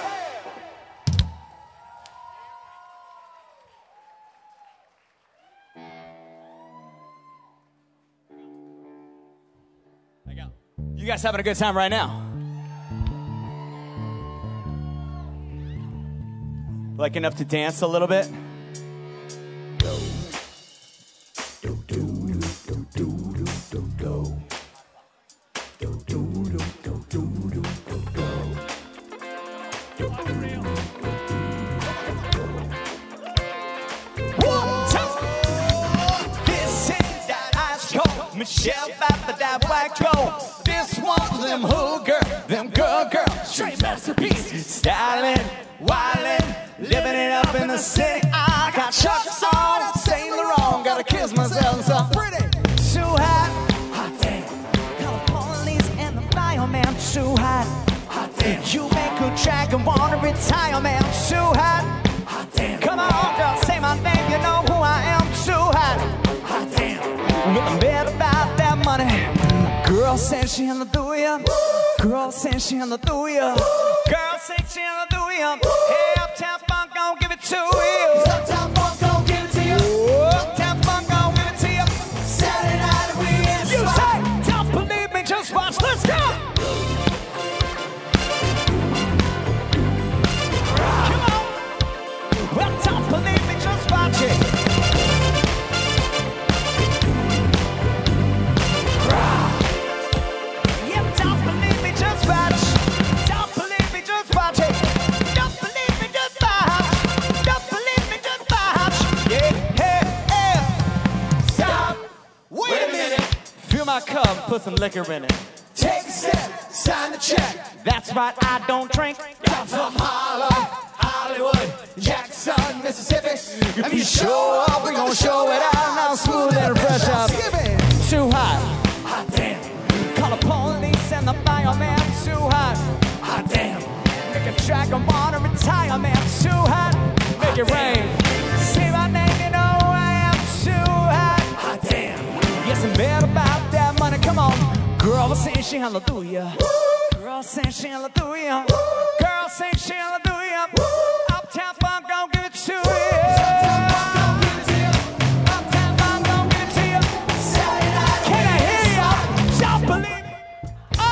You guys having a good time right now? Like enough to dance a little bit? This is that ice cold Michelle Pfeiffer, that white gold. This one, them hood girl, them girl, straight masterpiece. Styling, wildin', living it up in the city. I got Chuck's on, Saint Laurent, gotta kiss myself, so pretty. Too hot, hot damn. Call the police and the fireman, too hot, hot damn. damn. You make a dragon wanna retire, man. I'm too hot. Hot damn. Come on, girl, say my name. You know who I am. Too hot. Hot damn. With a bit about that money. Girl says she hallelujah. Girl says she hallelujah. Girl says she hallelujah. Hey, Uptown Funk, gon' give it to you. Uptown Funk, gon' give it to you. Uptown Funk, gon' give it to you. Saturday night we in. You say, don't believe me, just watch. Let's go. Come on. Well, don't believe me, just watch it. My cup, put some liquor in it. Take a sip, sign the check. That's right, I don't drink. Got from Harlem, Hollywood, Jackson, Mississippi. If you show up, we gon' show it out. Now smooth and fresh up. Too hot. Hot damn. Call the police and the fireman. Too hot. Hot damn. Make a track, I wanna retire, man. Too hot. Make it rain. Say my name, you know I am too hot. Hot damn. Yes, I'm mad about that money, come on. Girl, we're saying she hallelujah. Girl, saying she hallelujah. Girl, saying she hallelujah. Uptown Funk, gon' give it to you. Uptown Funk, gon' give it to you. Uptown Funk, gon' give it to you. Saturday night. Can I hear ya? Don't believe me. Oh!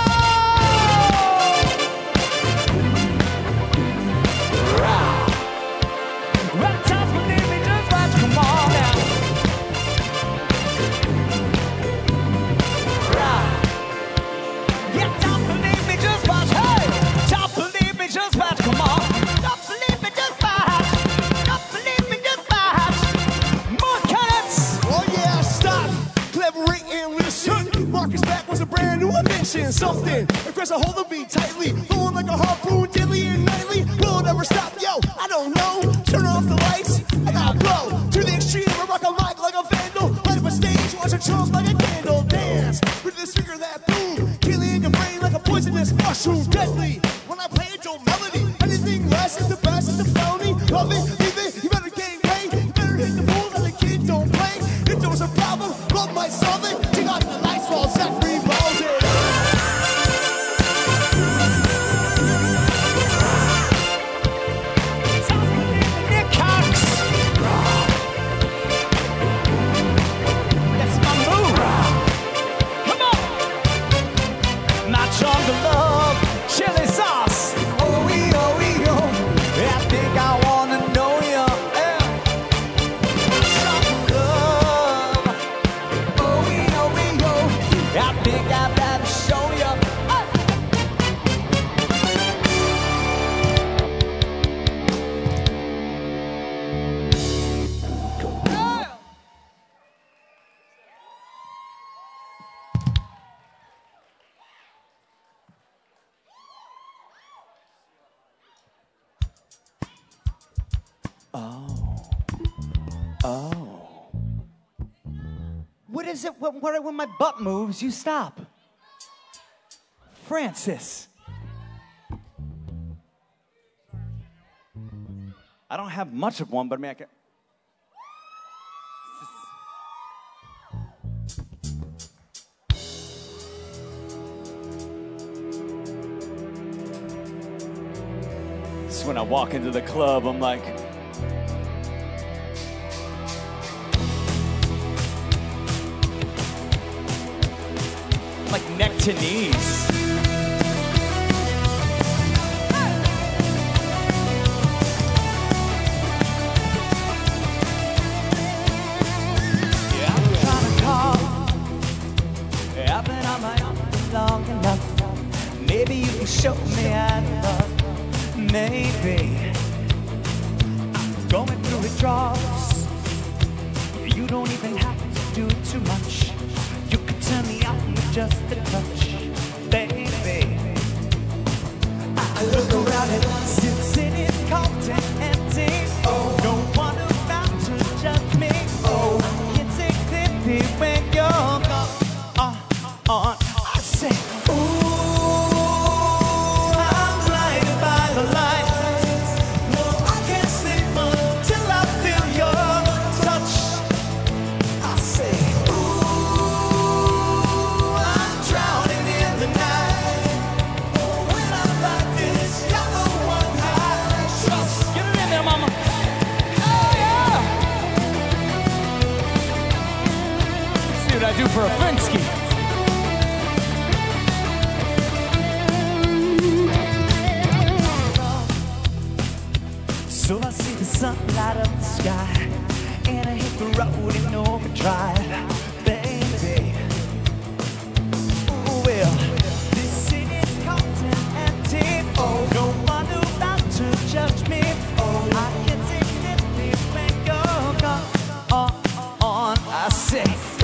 Well, don't believe me, just watch. Come on now. Marcus Back was a brand new invention. Something across a hold of me tightly, flowing like a harpoon daily and nightly. Will it ever stop? Yo, I don't know. Turn off the lights, I gotta blow to the extreme. I rock a mic like a vandal, light up a stage, watch a trump like a candle. Dance with this finger that boom, killing in your brain like a poisonous mushroom. Deadly when I play a dope melody. Anything less is the best, is the felony. Love it, leave it. You better gain weight. You better hit the pool, and the kid don't play. If there was a problem, love might solve it. Take off the lights while Zach revolves it. That's my move. Come on. My jungle love, chili sauce. Oh, I think I wanna know ya. Jungle love. Oh, I think I better show ya. What is it when my butt moves, you stop? Francis. I don't have much of one, but I mean, I can... Just when I walk into the club, I'm like... like neck to knees. Yeah, I'm trying to call. I've been on my own for long enough. Maybe you can show me how to love. Maybe I'm going through withdrawals. You don't even have to do too much. You can turn me on with just a touch, baby. I look around and city is cold and empty. Oh, no one about to judge me. Oh, I can take pity when you're gone. I say, ooh, I'm So I see the sun light up the sky, and I hit the road in overdrive, baby. Ooh, well, this city's cold and empty. Oh, no one about to judge me. Oh, I can take it when you're gone. I say,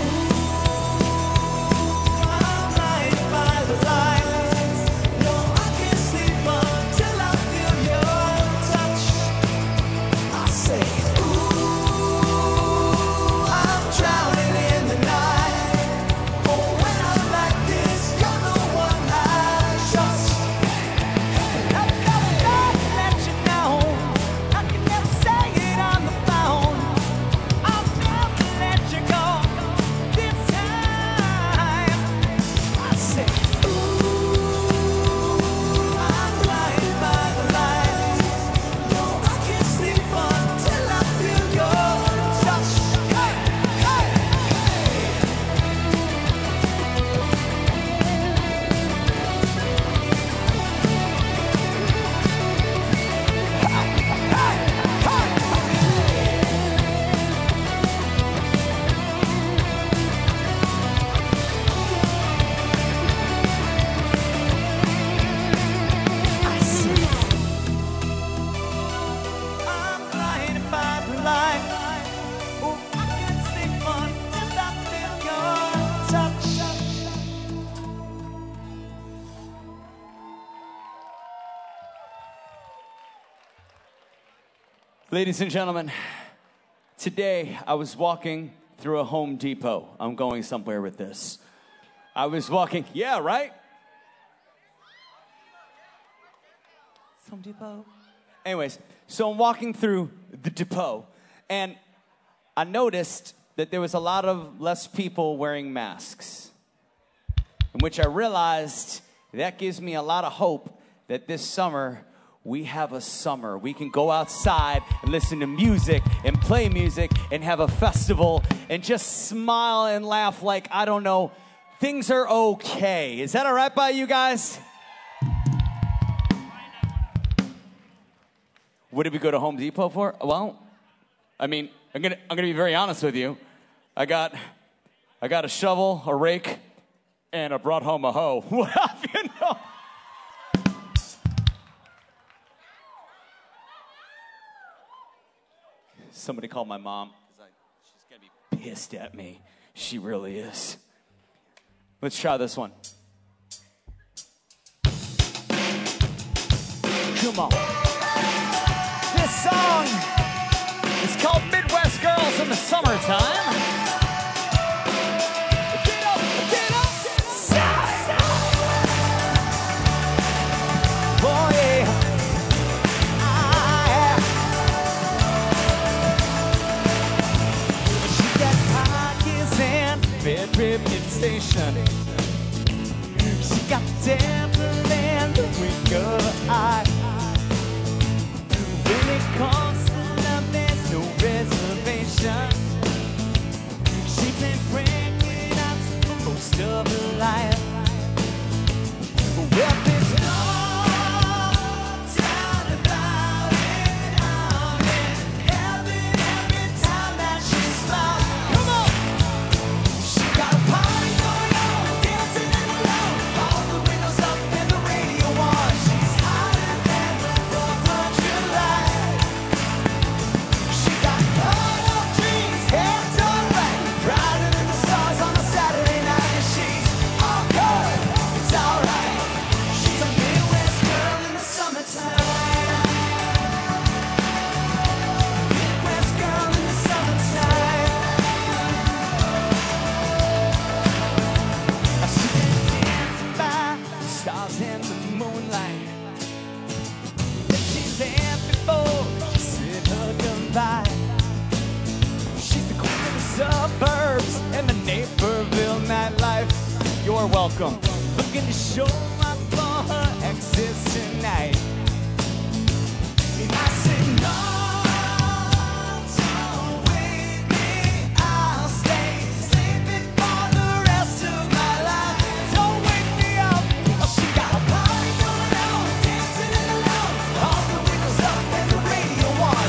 ladies and gentlemen, today I was walking through a Home Depot. I'm going somewhere with this. I was walking, yeah, right? Home Depot. Anyways, so I'm walking through the depot, and I noticed that there was a lot of less people wearing masks, in which I realized that gives me a lot of hope that this summer we have a summer. We can go outside and listen to music and play music and have a festival and just smile and laugh like, I don't know, things are okay. Is that all right by you guys? What did we go to Home Depot for? Well, I mean, I'm gonna be very honest with you. I got a shovel, a rake, and I brought home a hoe. What have you know? Somebody called my mom. She's going to be pissed at me. She really is. Let's try this one. Come on. This song is called Midwest Girls in the Summertime. Get up, get up. Oh, yeah. Bed reputation. She got devil and the wicker eye. When it comes to love, there's no reservation. She's been bringing up for most of her life. Well, there's no doubt about it. I'm in heaven every time that she smiles. Come on! Got a party going on, dancing in the lounge. All the windows up and the radio on. She's hotter than the 4th of July. She got caught up dreams, hair done right, brighter than the stars on a Saturday night. And she's all good, it's alright. She's a Midwest girl in the summertime. Midwest girl in the summertime. Stars in the moonlight. She's there before she said her goodbye. She's the queen of the suburbs and the Naperville nightlife. You're welcome. Looking to show up for her exes tonight. And I said no, don't wake me. I'll stay sleeping for the rest of my life. Don't wake me up. She got a party going on, dancing in the lounge. All the windows up and the radio on.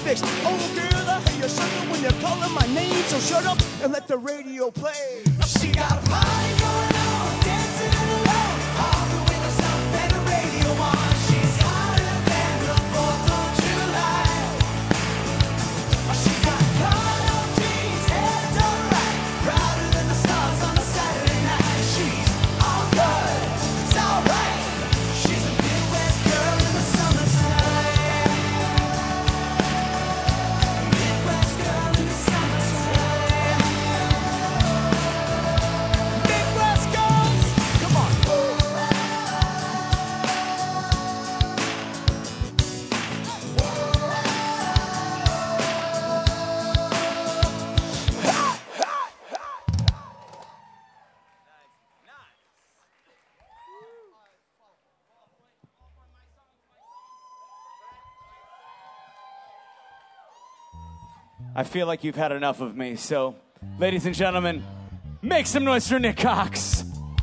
fixed. Oh, girl, I hear you circle when you're calling my name. So shut up and let the radio play. She got a party going on, dancing alone. All the windows up and the radio on. She's hotter than the 4th of July. She got color jeans, hair done right, brighter than the stars on a Saturday night. She's all good, it's all right. She's a Midwest girl in the summertime. Midwest girl in the summertime. Midwest girls, come on. I feel like you've had enough of me, so, ladies and gentlemen, make some noise for Nick Cox.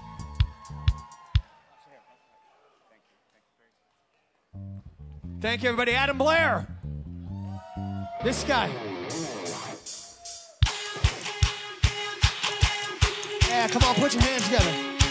Thank you, everybody. Adam Blair. This guy. Yeah, come on, put your hands together.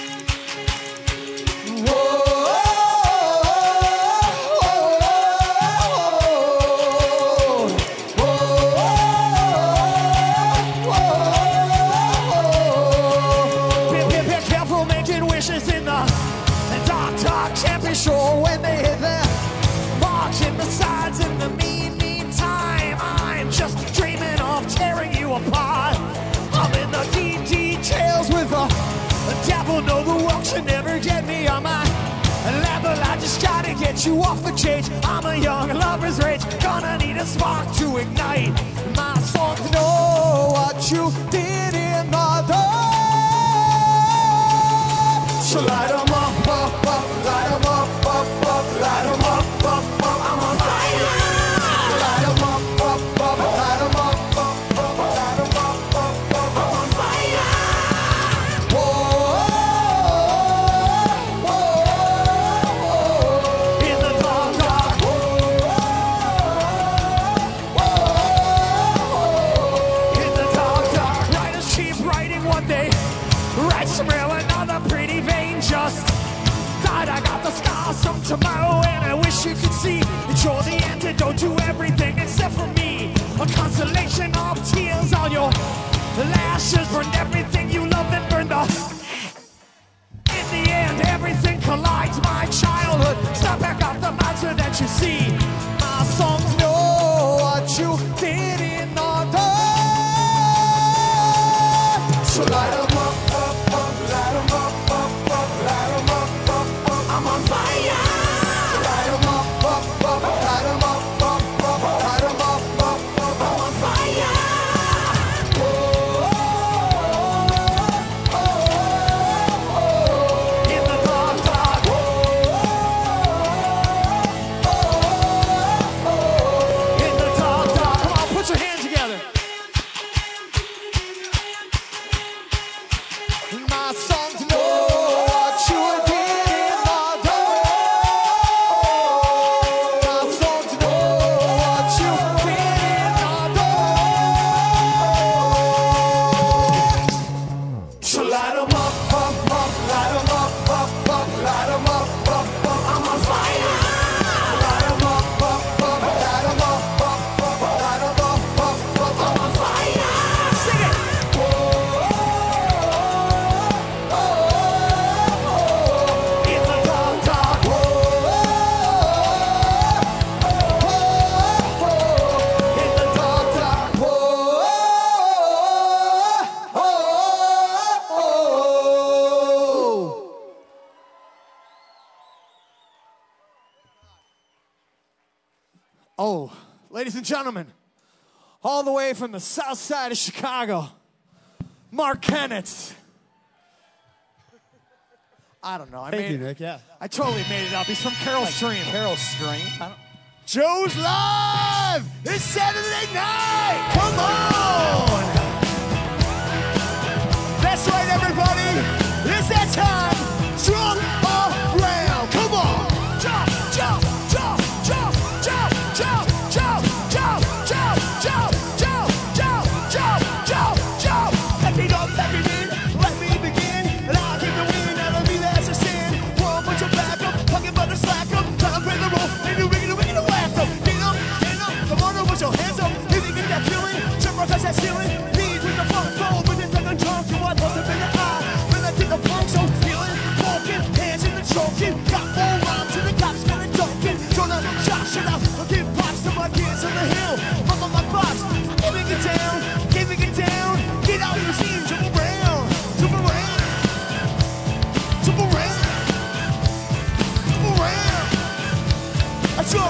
Be careful making wishes in the dark, dark champion show when they hit their marks in the sides in the meantime. I'm just dreaming of tearing you apart. I'm in the deep details with the devil. Know the world should never get me on my level. I just gotta get you off the cage. I'm a young lover's rage. Gonna need a spark to ignite my songs. Know what you did in the dark. So light 'em up, up, up, light 'em up, up, up, light 'em up, up, up. I'm on fire. Light 'em up, up, up, light 'em up, up, up, light 'em up, up, up. I'm on fire. Whoa, whoa, whoa. In the dark, dark. Whoa, whoa. In the dark, dark. Writers keep writing one day. Write some real, another pretty vein just died. I got the scars from tomorrow, and I wish you could see that you're the antidote to everything except for me. A constellation of tears on your lashes burned everything you loved and burned the. In the end, everything collides. My childhood. Stop back off the monster that you see. My songs know what you did in the dark. So light 'em up, up, up, light 'em up, up, up, light 'em up, up, up. I'm on fire. So light 'em up, up, up, light 'em up, up, up, light 'em up, up, up. I'm on fire. Whoa, oh, oh, oh. In the dark, dark. Whoa, oh, oh. In the dark, dark. Come on, put your hands together. My songs know what you did in the dark. My songs know what you did in the dark. So light 'em up, up, up, light 'em up, up, up, light 'em up, up, up. I'm on fire. Light 'em up, up, up, light 'em up, up, up, light 'em up, up, up. I'm on fire. Sing it. In the dark, dark. In the dark, dark. Oh, ladies and gentlemen, all the way from the south side of Chicago, Mark Kennett. I don't know. Thank you, Nick. Yeah. I totally made it up. He's from Carroll Stream. Carol Stream. Joe's live this Saturday night. Come on. That's right, everybody. It's that time. Drunk around. Come on. Jump, jump, jump, jump, jump, jump, jump, jump, jump.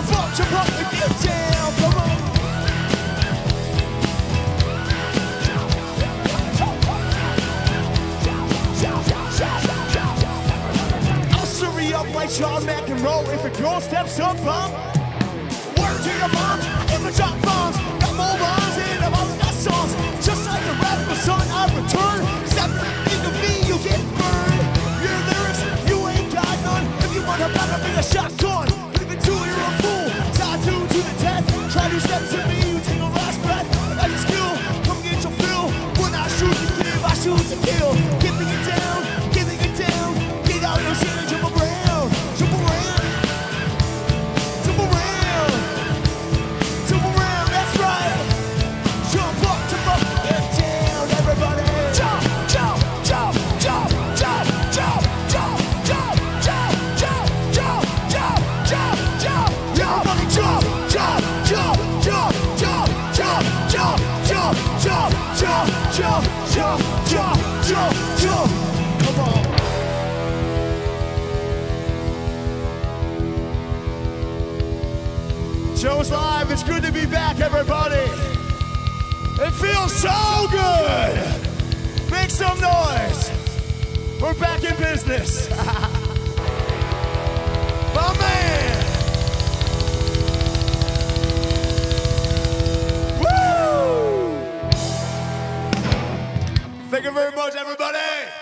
jump up and get down, come on. I'll serve you up like John McEnroe. If a girl steps up, word to your mom. If I drop bombs, got more rhymes and I've all got songs. Just like the rapper's son, I return. Step into me, you get burned. Your lyrics, you ain't got none. If you want to battle me, a shotgun. Leave it to you're a fool. Tattoo to the death. Try to step to me, you take a last breath. I just skill, come get your fill. When I shoot to kill, I shoot to kill. Giving it down, giving it down. Get out your shit and jump around. Jump around. Jump around. Jump around, that's right. Jump up, get down, everybody. Jump, jump, jump, jump, jump, jump, jump, jump, jump, jump, jump, jump, jump, jump. Everybody jump, jump, jump, jump, jump, jump, jump, jump, jump, jump, jump, jump, jump, jump, jump. Come on. Show's live. It's good to be back, everybody. It feels so good. Make some noise. We're back in business. My man. Woo! Thank you very much, everybody.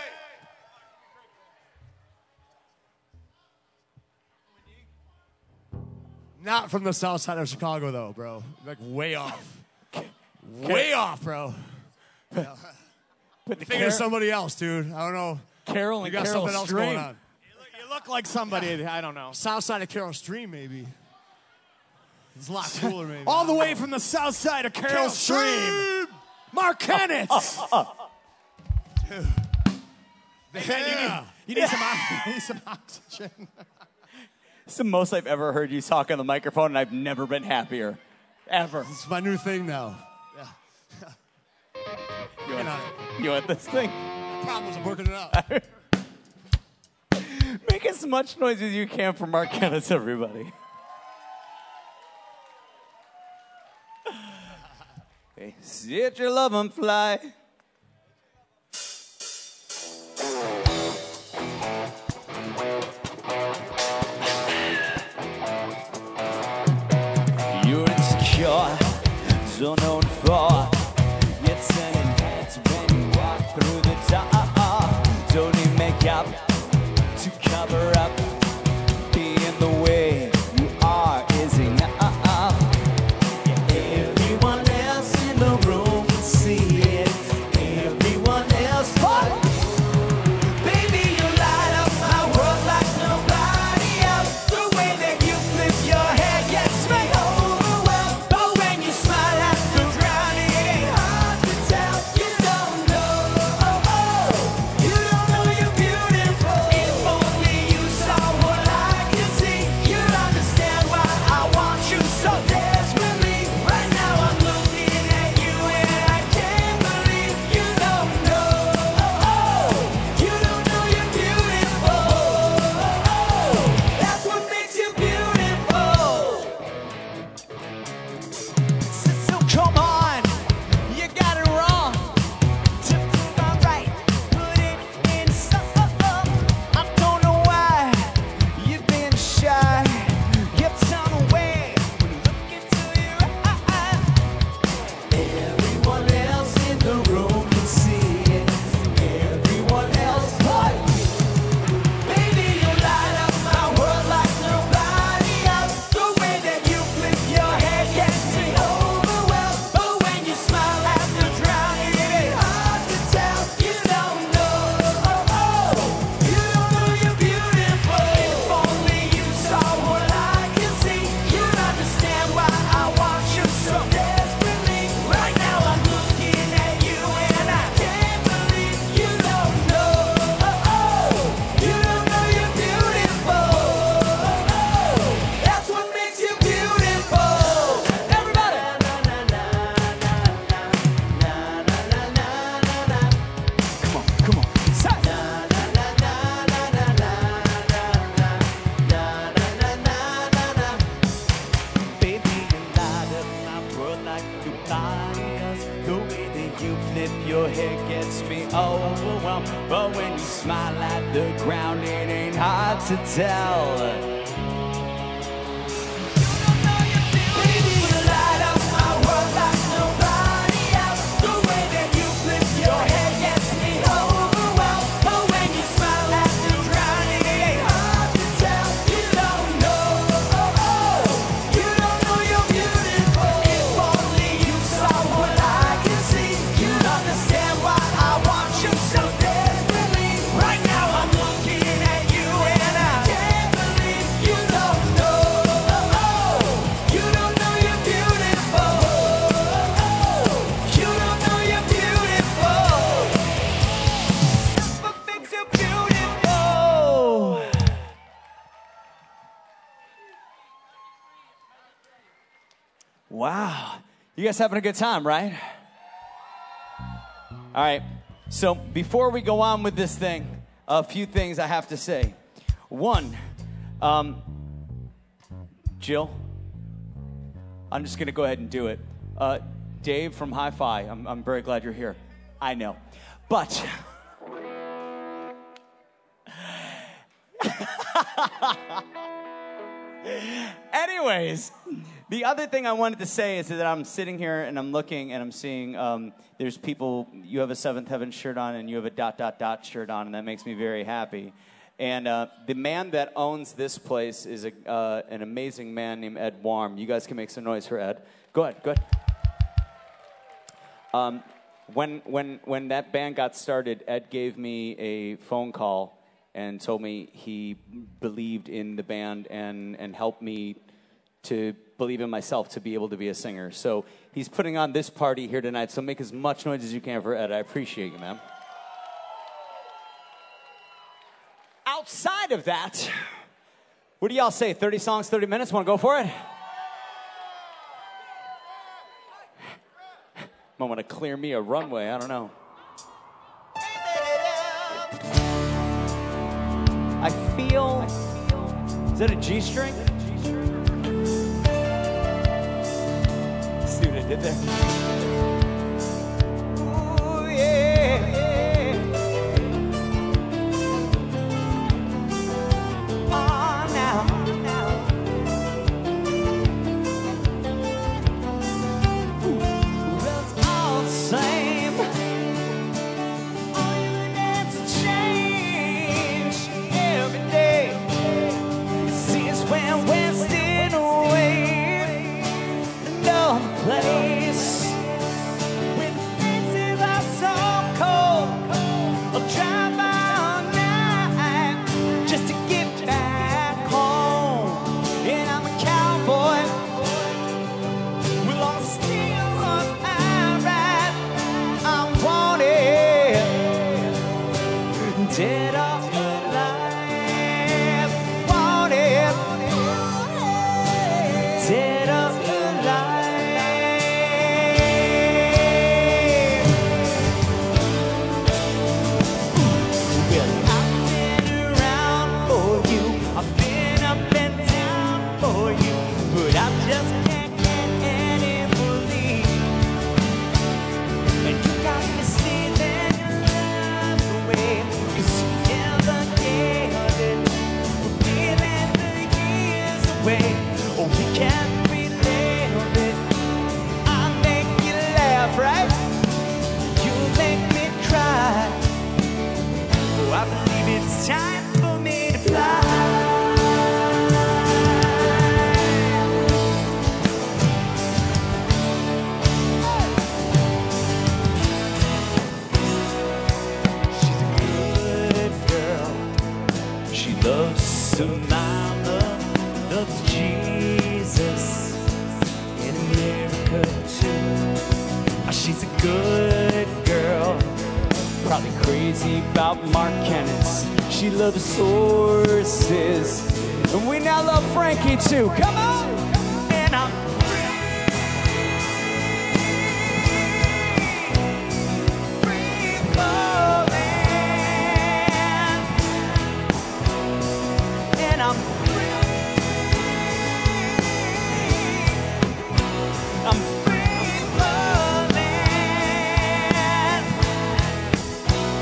Not from the south side of Chicago, though, bro. Like, way off. Way off, bro. Think of somebody else, dude. I don't know. Carol You and got Carol something else Stream. going on. You look like somebody, I don't know. South side of Carol Stream, maybe. It's a lot cooler, maybe. All the way from the south side of Carol Stream. Mark Kennett. Yeah. You need some oxygen. It's the most I've ever heard you talk on the microphone, and I've never been happier. Ever. It's my new thing now. You want this thing? The problem is I'm working it out. Make as much noise as you can for Mark Kenneth, everybody. Hey, set your love and fly. You're insecure, so known for. You're turning heads when you walk through the door. Don't need makeup to cover up. Being the way you are is enough. Everyone else in the room can see it. Everyone else, what? Baby, you light up my world like nobody else. The way that you flip your hair gets me overwhelmed. But when you smile at the overwhelmed. But when you smile at the ground, it ain't hard to tell. Wow. You guys having a good time, right? All right. So before we go on with this thing, a few things I have to say. One, Jill, I'm just going to go ahead and do it. Dave from Hi-Fi, I'm very glad you're here. I know. But... Anyways, the other thing I wanted to say is that I'm sitting here and I'm looking and I'm seeing there's people, you have a Seventh Heaven shirt on and you have a ... shirt on, and that makes me very happy. And the man that owns this place is an amazing man named Ed Warm. You guys can make some noise for Ed. Go ahead. When that band got started, Ed gave me a phone call and told me he believed in the band and helped me to believe in myself to be able to be a singer. So he's putting on this party here tonight, so make as much noise as you can for Ed. I appreciate you, man. Outside of that, what do y'all say? 30 songs, 30 minutes? Want to go for it? Might want to clear me a runway. I don't know. I feel... Is that a G string? See what I did there? Ooh, yeah. Oh, now. Well, it's all the same. All you dance to change every day. Since when we're still away, no place when faces are so cold. I'll drive all night just to get back home. And I'm a cowboy with all the steel on my ride. I'm wanted, dead or alive. Wanted, dead or alive. Well, I've been around for you. I've been up and down for you, but I just can't get any belief. And you got me stealing your love away, 'cause you never gave it. We're feeling the years away. Oh, we can't relive it. I make you laugh, right? You make me cry. Oh, I believe it's time for me to fly. She's a good girl. She loves her mama, loves Jesus, in America too. She's a good girl, probably crazy about Mark Kenneth. She loves horses, and we now love Frankie too. Come on! And I'm free falling, and I'm free falling.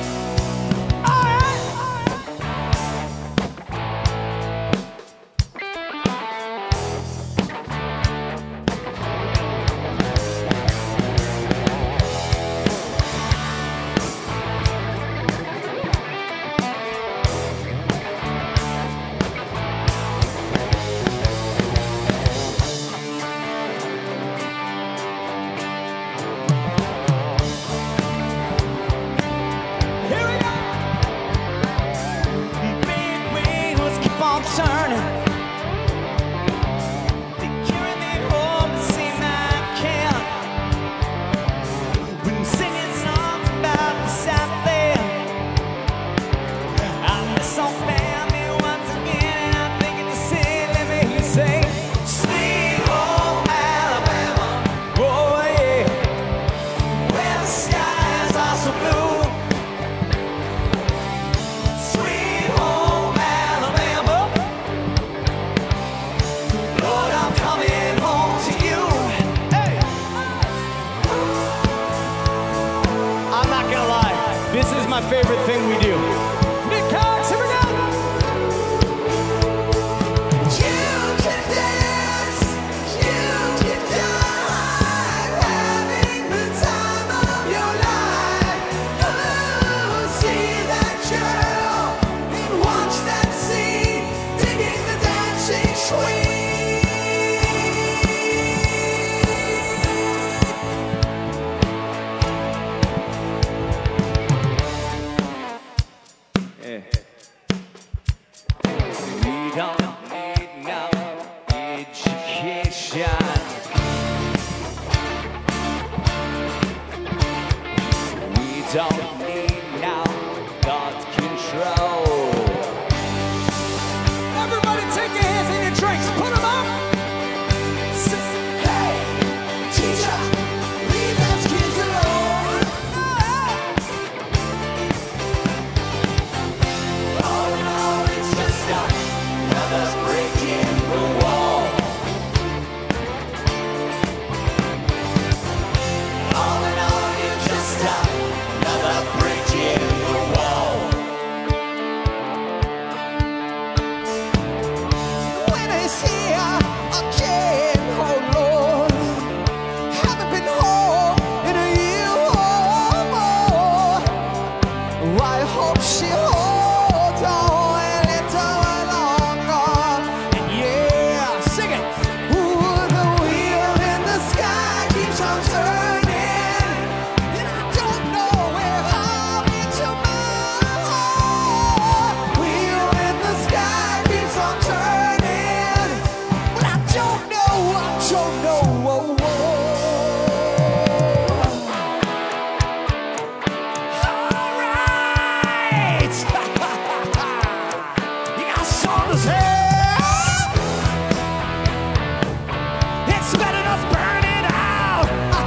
my favorite thing we do. Nick Cox, here we go. You can dance, you can die, having the time of your life. Oh, see that girl and watch that scene, digging the dancing queen. We don't need no education. We don't need no thought control. Everybody take your hands in your drinks, put them up. Hey, teacher, leave those kids alone. All in all, it's just another break in the wall. All in all, it's just another break in the wall. When I see her again, oh Lord, haven't been home in a year or more. I hope she holds on a little longer. And yeah, sing it. Ooh, the wheel in the sky keeps on turning, and I don't know where I'll be tomorrow. Wheel in the sky keeps on turning, but I don't know. Alright! You got something to say? It's bad enough burning out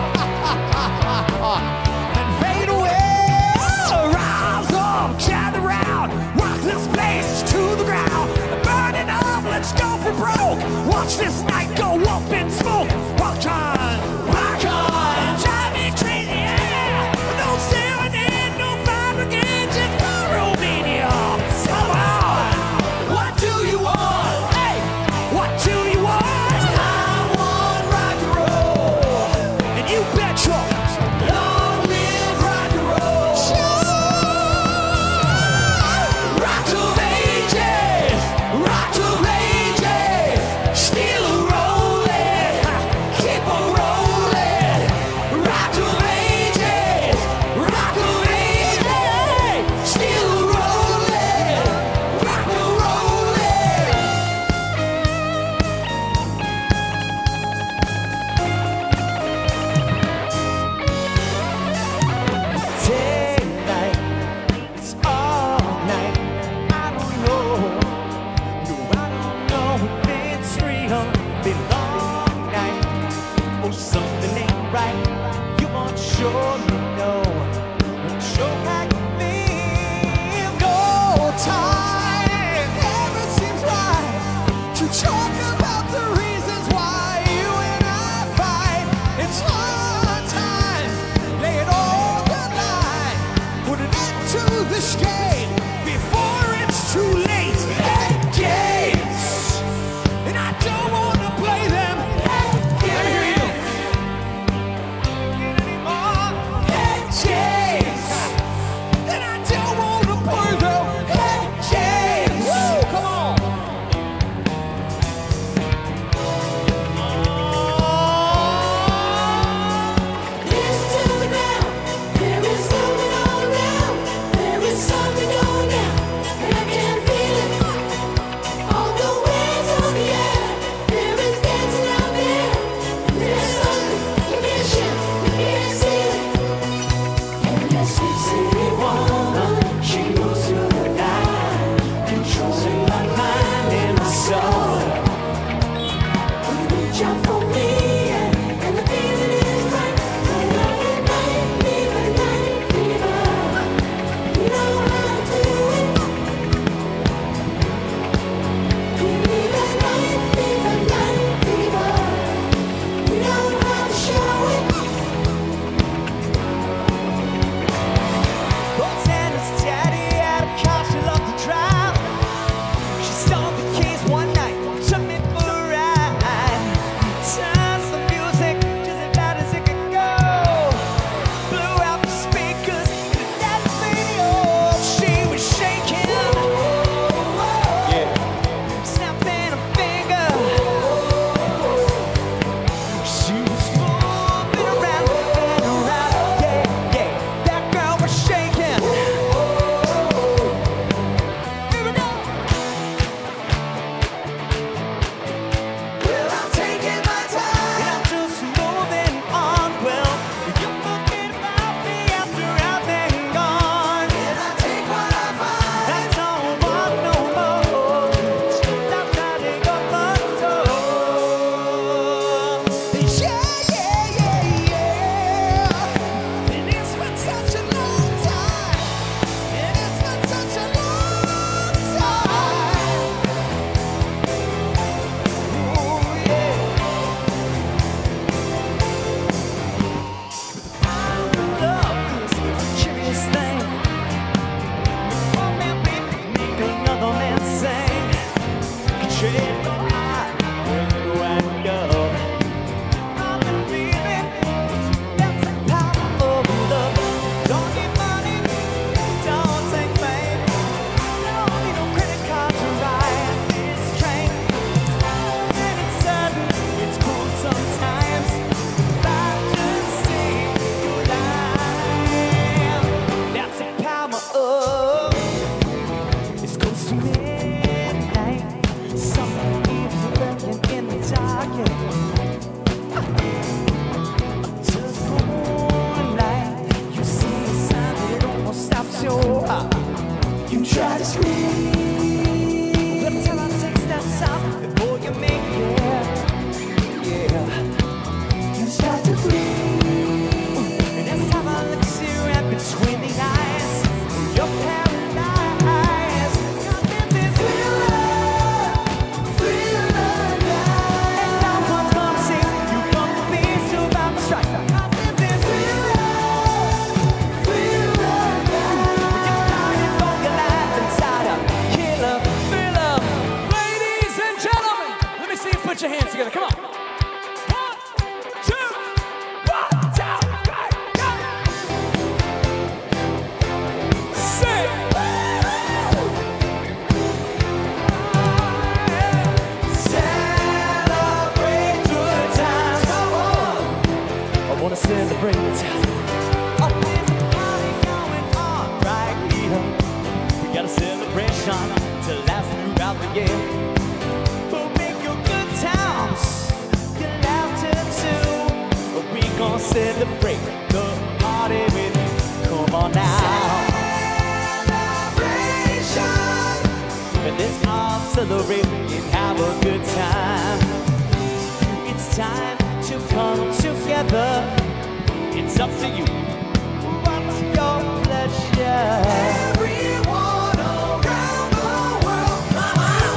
and fade away. Rise up, gather round, rock this place to the ground. Burning up, let's go for broke. Watch this night go up in smoke. Rock on, drive me crazy, yeah. No serenade, no fire brigade, just for Romania. Come on, what do you want? Hey, what do you want? I want rock and roll, and you betcha. Long live rock and roll. Rock of ages, rock of ages, still a rolling, keep on And every time I look you right between the eyes, you're paralyzed. This real love, and no one's gonna see you from the beast who about to strike. This real love, you're starting for your life inside a killer thriller. Ladies and gentlemen, let me see you put your hands together. Come on. 1, 2, 1, 2, 3, go. Sing. Celebrate good times. Come on. I wanna celebrate the time. Oh, there's a party going on right here. We got a celebration to last throughout the year. We'll make your good times, your laughter too. We gon' celebrate the party with you. Come on now. Celebration. And let's all celebrate and have a good time. It's time to come together. It's up to you. What's your pleasure? Everyone around the world, come on.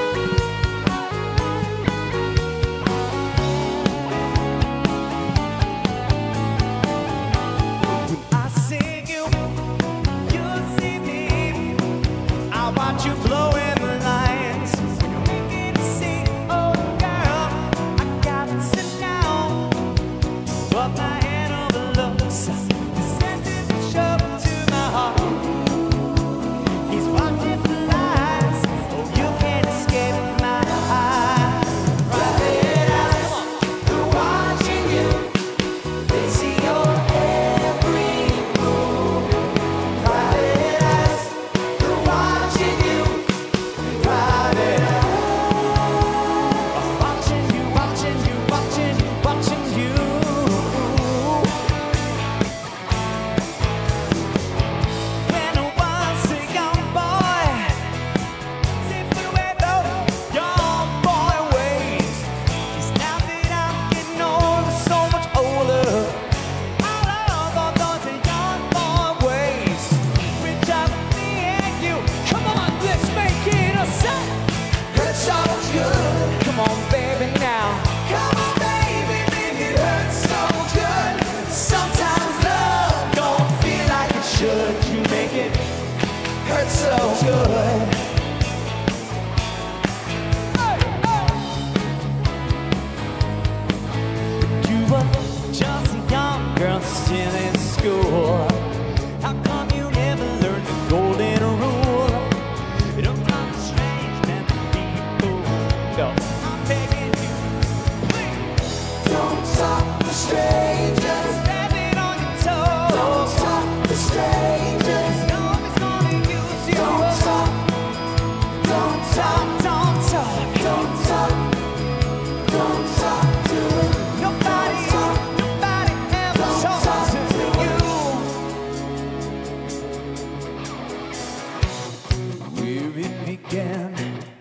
When I sing you, you see me. I watch you blowing the lines. When you make it sing, oh girl, I got to know. But my hand overlooks the sentence show to my heart. He's watching the lights. Oh, you can't escape my eyes. Private eyes, they're watching you. They see your every move. Private eyes, they're watching you. Private eyes, watching you, watching you, watching you, watching you. When I was a young boy, see through away those young boy ways. It's now that I'm getting older, so much older. All of those young boy ways, which I me and you. Come on, let's make it a set. Hurt so good. Come on, baby, now. Come on, baby, make it hurt so good. Sometimes love don't feel like it should. You make it hurt so good. You were just a young girl still in school. How come you never learned the golden rule? It don't come strange men to people. No, I'm begging you, please. Don't talk to strangers. Standing on your toes. Don't talk to strangers. No one's gonna use you. Don't talk. Don't talk. Don't talk. Don't talk. Don't talk to it. Nobody ever talks to you. Where it began,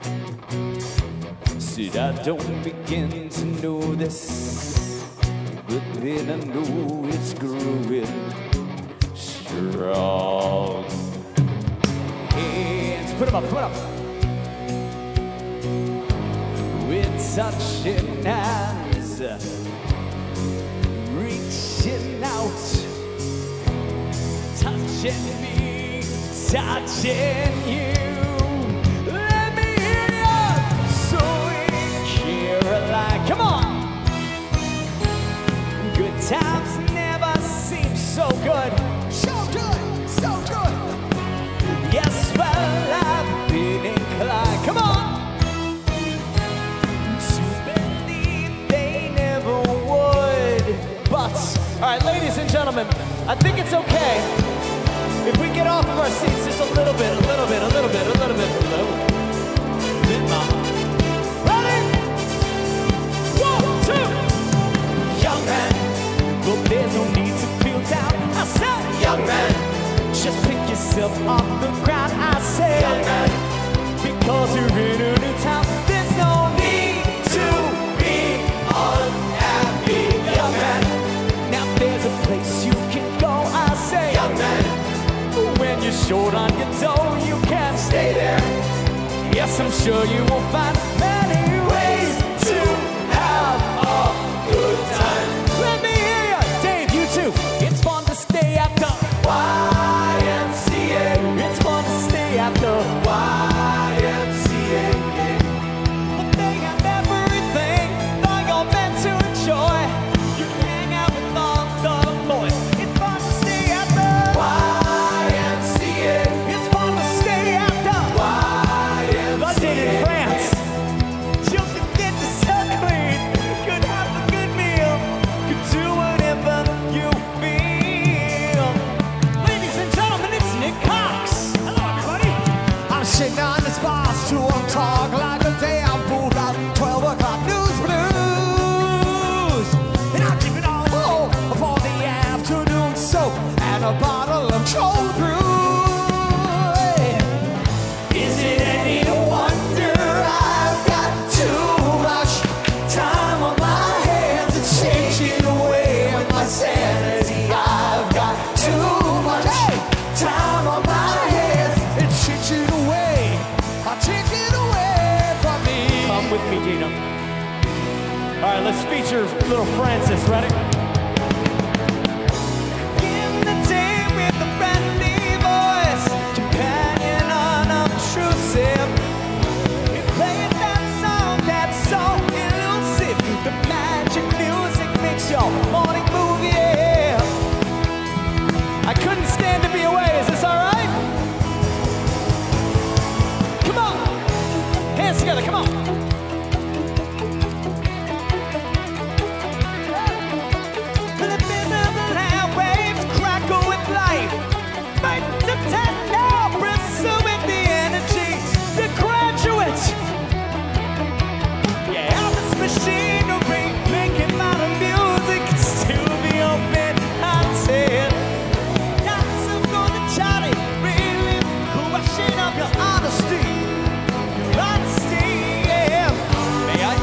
said I don't begin to know this, but then I know it's growing strong. Hands, put 'em up, put 'em up. We're touching hands, reaching out, touching me, touching you. Let me hear you, sweet Caroline. Come on. Good times never seem so good. So good, so good. Yes, well, I've been inclined. Come on. To believe they never would. But, all right, ladies and gentlemen, I think it's okay if we get off of our seats just a little bit, a little bit, a little bit, a little bit, a little bit, mama. Ready? 1, 2. Young man, look, there's no need to feel down. I said, young man, just pick yourself off the ground. I said, young man, because you're in a new town, there's no need to be unhappy. Young man, short on your toe, you can stay there. Yes, I'm sure you will find many ways to have a good time. Let me hear you, Dave, you too. It's fun to stay at the YMCA. It's fun to stay at the YMCA. But they have everything that you're meant to enjoy. You can hang out with all the boys. It's fun to stay at the YMCA. It's fun to stay at the YMCA. London in France. Children get to so clean. Could have a good meal. Could do whatever you feel. Ladies and gentlemen, it's Nick Cox. Hello, everybody. I'm sitting on this boss to talk like a damn fool about 12 o'clock news blues. And I'm keeping all full of all the afternoon soap and a bottle of cold brew. Is it any wonder I've got too much time on my hands? It's changing away with my sanity. I've got too much time on my hands. It's changing away. I'll take it away from me. Come with me, Gina. All right, let's feature little Francis. Ready? In the day with a friendly voice, companion unobtrusive. We played that song that's so elusive. The magic music makes your morning move, yeah. I couldn't stand to be away. Is this all right? Come on. Hands together. Come on. The midnight waves crackle with life. Fight the ten now, bristle with the energy. The graduates. Yeah, this machinery making modern music can still be open-hearted. Not so good to Charlie, really question of your honesty. Your honesty, yeah. May I?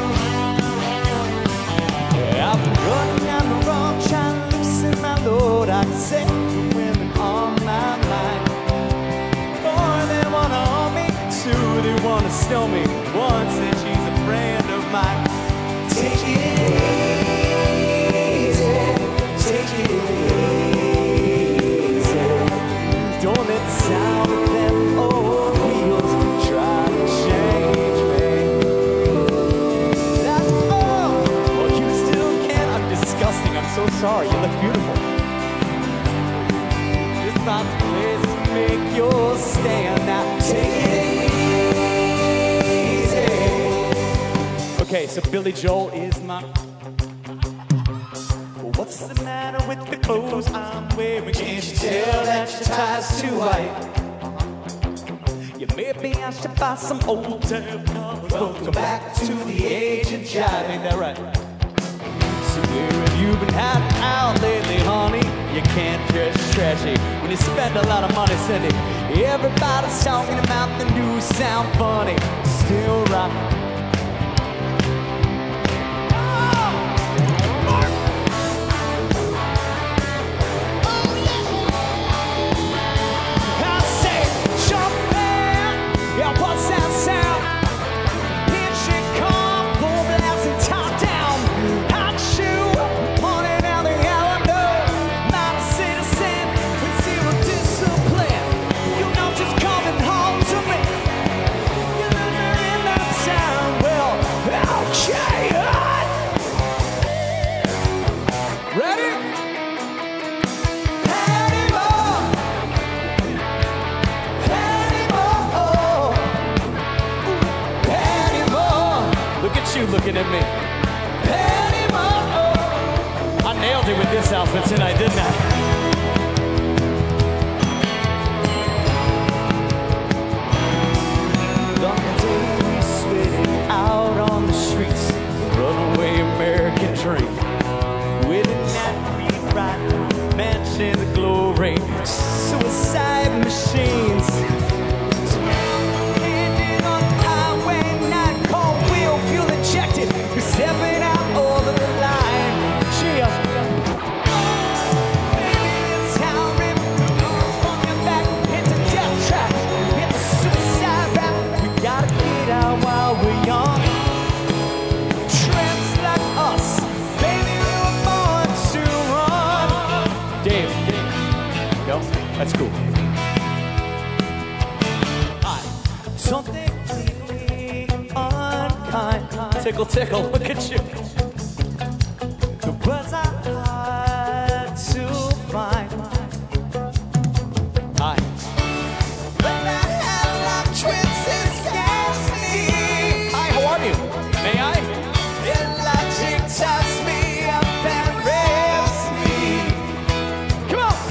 Yeah, I've been running down the road trying to loosen my load. I can say the women on my mind. More they wanna own me, two they wanna steal me. One said she's a friend of mine. Take it easy, take it easy. Don't let the sound of them old wheels try to change me. That's all. Well, you still can't. I'm disgusting. I'm so sorry. You look beautiful. Just my place to make your stand. Now take it easy. Okay, so Billy Joel is my. What's the matter with the clothes I'm wearing? Can't you tell that your tie's too white? Yeah, maybe I should buy some old tab covers. Welcome back to the age of jive. Ain't that right? So where have you been hiding out lately, honey? You can't dress trashy when you spend a lot of money, Cindy. Everybody's talking about the new sound funny. Still rock. Looking at me. I nailed it with this outfit tonight, didn't I? Long days sweating out on the streets, runaway American dream. With a night rewrite, mansion the glory, suicide machines. Standing on the highway, night cold wheel, fuel injected. You're stepping out over the line. Cheers. Baby, it's how ripped from your back into That's cool. Something completely unkind. Tickle, tickle, look at you. The words are hard to find. Hi. Hi, how are you? May I? Illogic ties me up and rips me. Come on!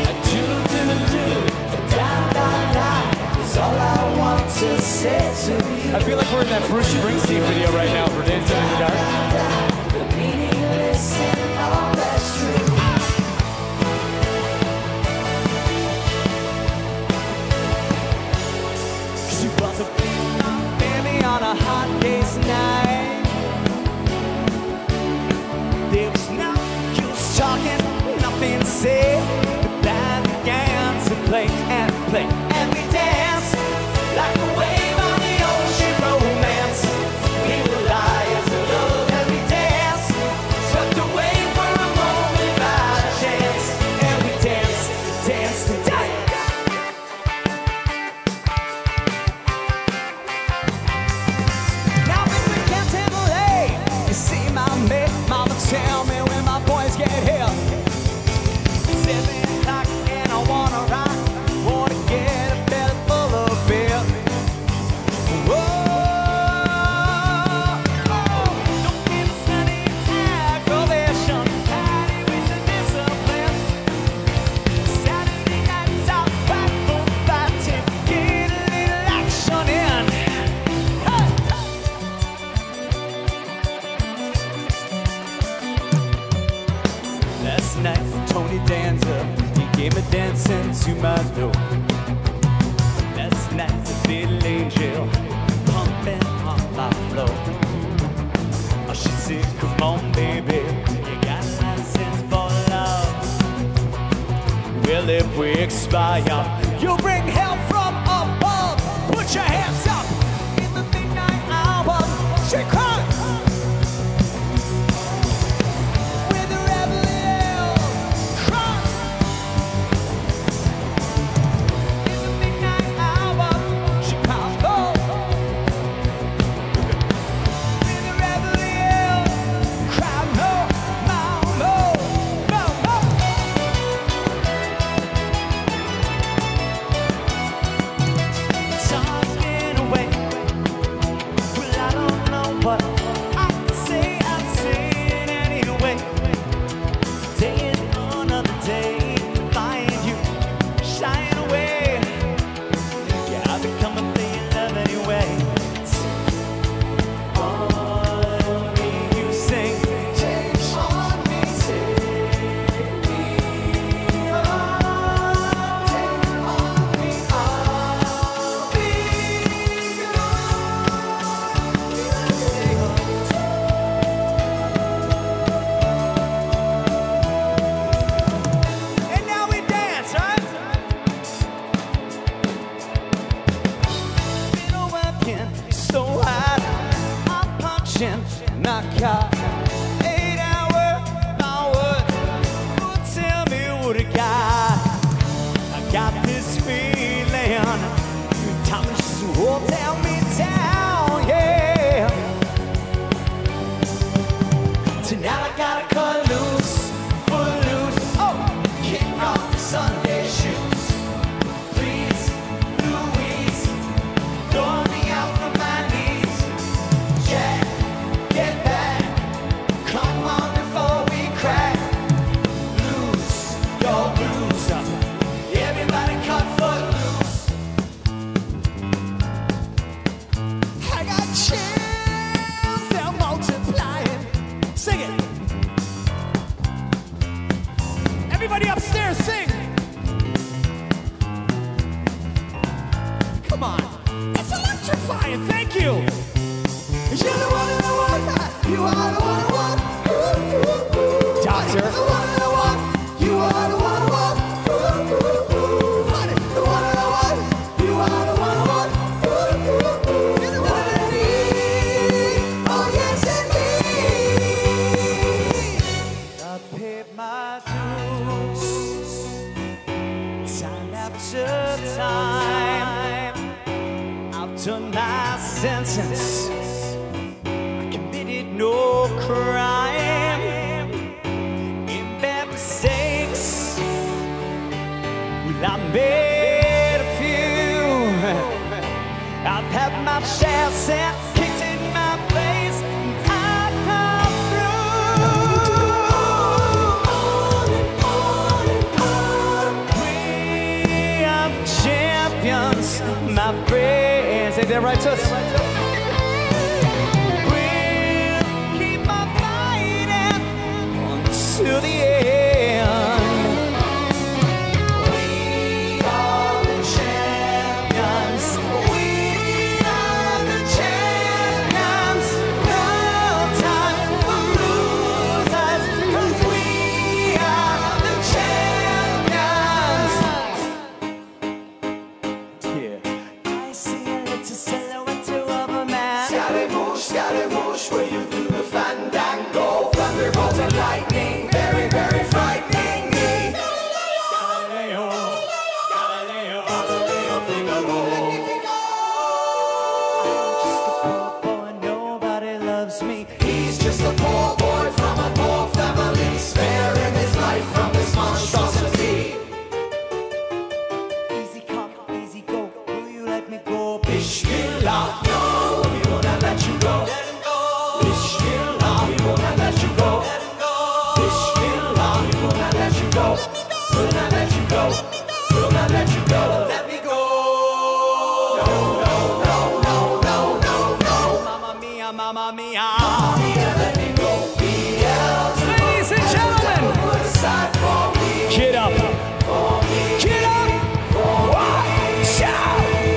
Is all I want to say to you. I feel like we're in that Bruce Springsteen video right now for Dancing in the Dark. The meaningless and all that's true. She was a baby on a hot day's night. There was no use talking, nothing to say. But I began to play and play, and we danced like a wave on the ocean romance. We were liars of love, and we danced, swept away for a moment by chance, and we danced, danced and danced. Now if we can't handle it, you see my mate, mama tell me when my boys get here. 7 o'clock and I wanna rock, wanna get a belly full of beer. Whoa, don't get sunny aggravation, party with the discipline. Saturday nights out back for fighting, get a little action in. Hey. Last night, Tony Danza, he gave me dancing to my door. Last night, the little angel pumping on my floor. Oh, she said, come on, baby, you got license for love. Well, if we expire, you bring hell from above. Put your hands up in the midnight hour. She cried. With the rebel yell, cry. In the midnight hour, she cried, oh. With the rebel yell, cry, no, no, no, no, no. Talking away, well, I don't know what I can say. I'll say it anyway. Day is another day, find you shying away. Yeah, I've become a plain love anyway. On me, you sing. Take on me, take me on. Take on me, I'll be And now we dance, right? Been working so hard, I'm punching, knock out. 8-hour hours, will tell me what I got. I got this feeling, time just won't tell me down, yeah. Tonight I gotta cut loose, foot loose, oh, kick off the Sunday shoes. Please, Louise, throw me out from my knees. Jack, get back, come on before we crack. Lose your blues, everybody cut foot loose. I got chills, they're multiplying. Sing it. Everybody upstairs, sing. Come on. It's electrifying. Thank you. You're the one and the one. You are the one and one. Doctor. The one and the one. You are the one and one. Honey, the one and the one. You are the one and one. You're the one and me. Oh, yes, indeed. I paid my dues. Time sentence. I committed no crime in bad mistakes. Well, I made a few. I've had my chance and kicked in my face. And I've come through. We are the champions, my friends. Ain't that right, Tuss? We'll keep on fighting until the end. We are the champions. We are the champions. No time for losers, 'cause we are the champions. Yeah. I see a little silhouette of a man. Scaramouche, where you do the fandango. Thunderbolts and lightning, very, very frightening me. Galileo, Galileo, Figaro. just a poor boy, nobody loves me. He's just a poor boy from a poor family, sparing his life from this monstrosity. Easy come, easy go. Will you let me go? Bismillah, no, we will not let you go. Let him go. Bismillah, we will not let you go. Let him go. Bismillah, we will not let you go. We'll not let you go. We'll not let you go. Let me go. No, no, no, no, no, no, no. Mamma mia, mamma mia. Let me go. Beelzebub, Ladies and gentlemen, put aside for me. get up. For me. Get up. Watch out.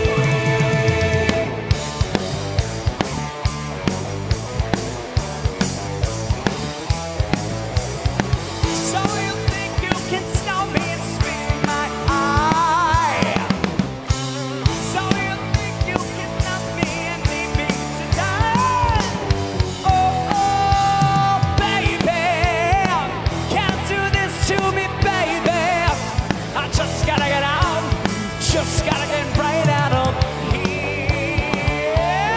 So you think you can stop me and spit in my eye? So you think you can knock me and leave me to die? Oh, oh, baby, can't do this to me, baby. I just gotta get out, just gotta get right out of here.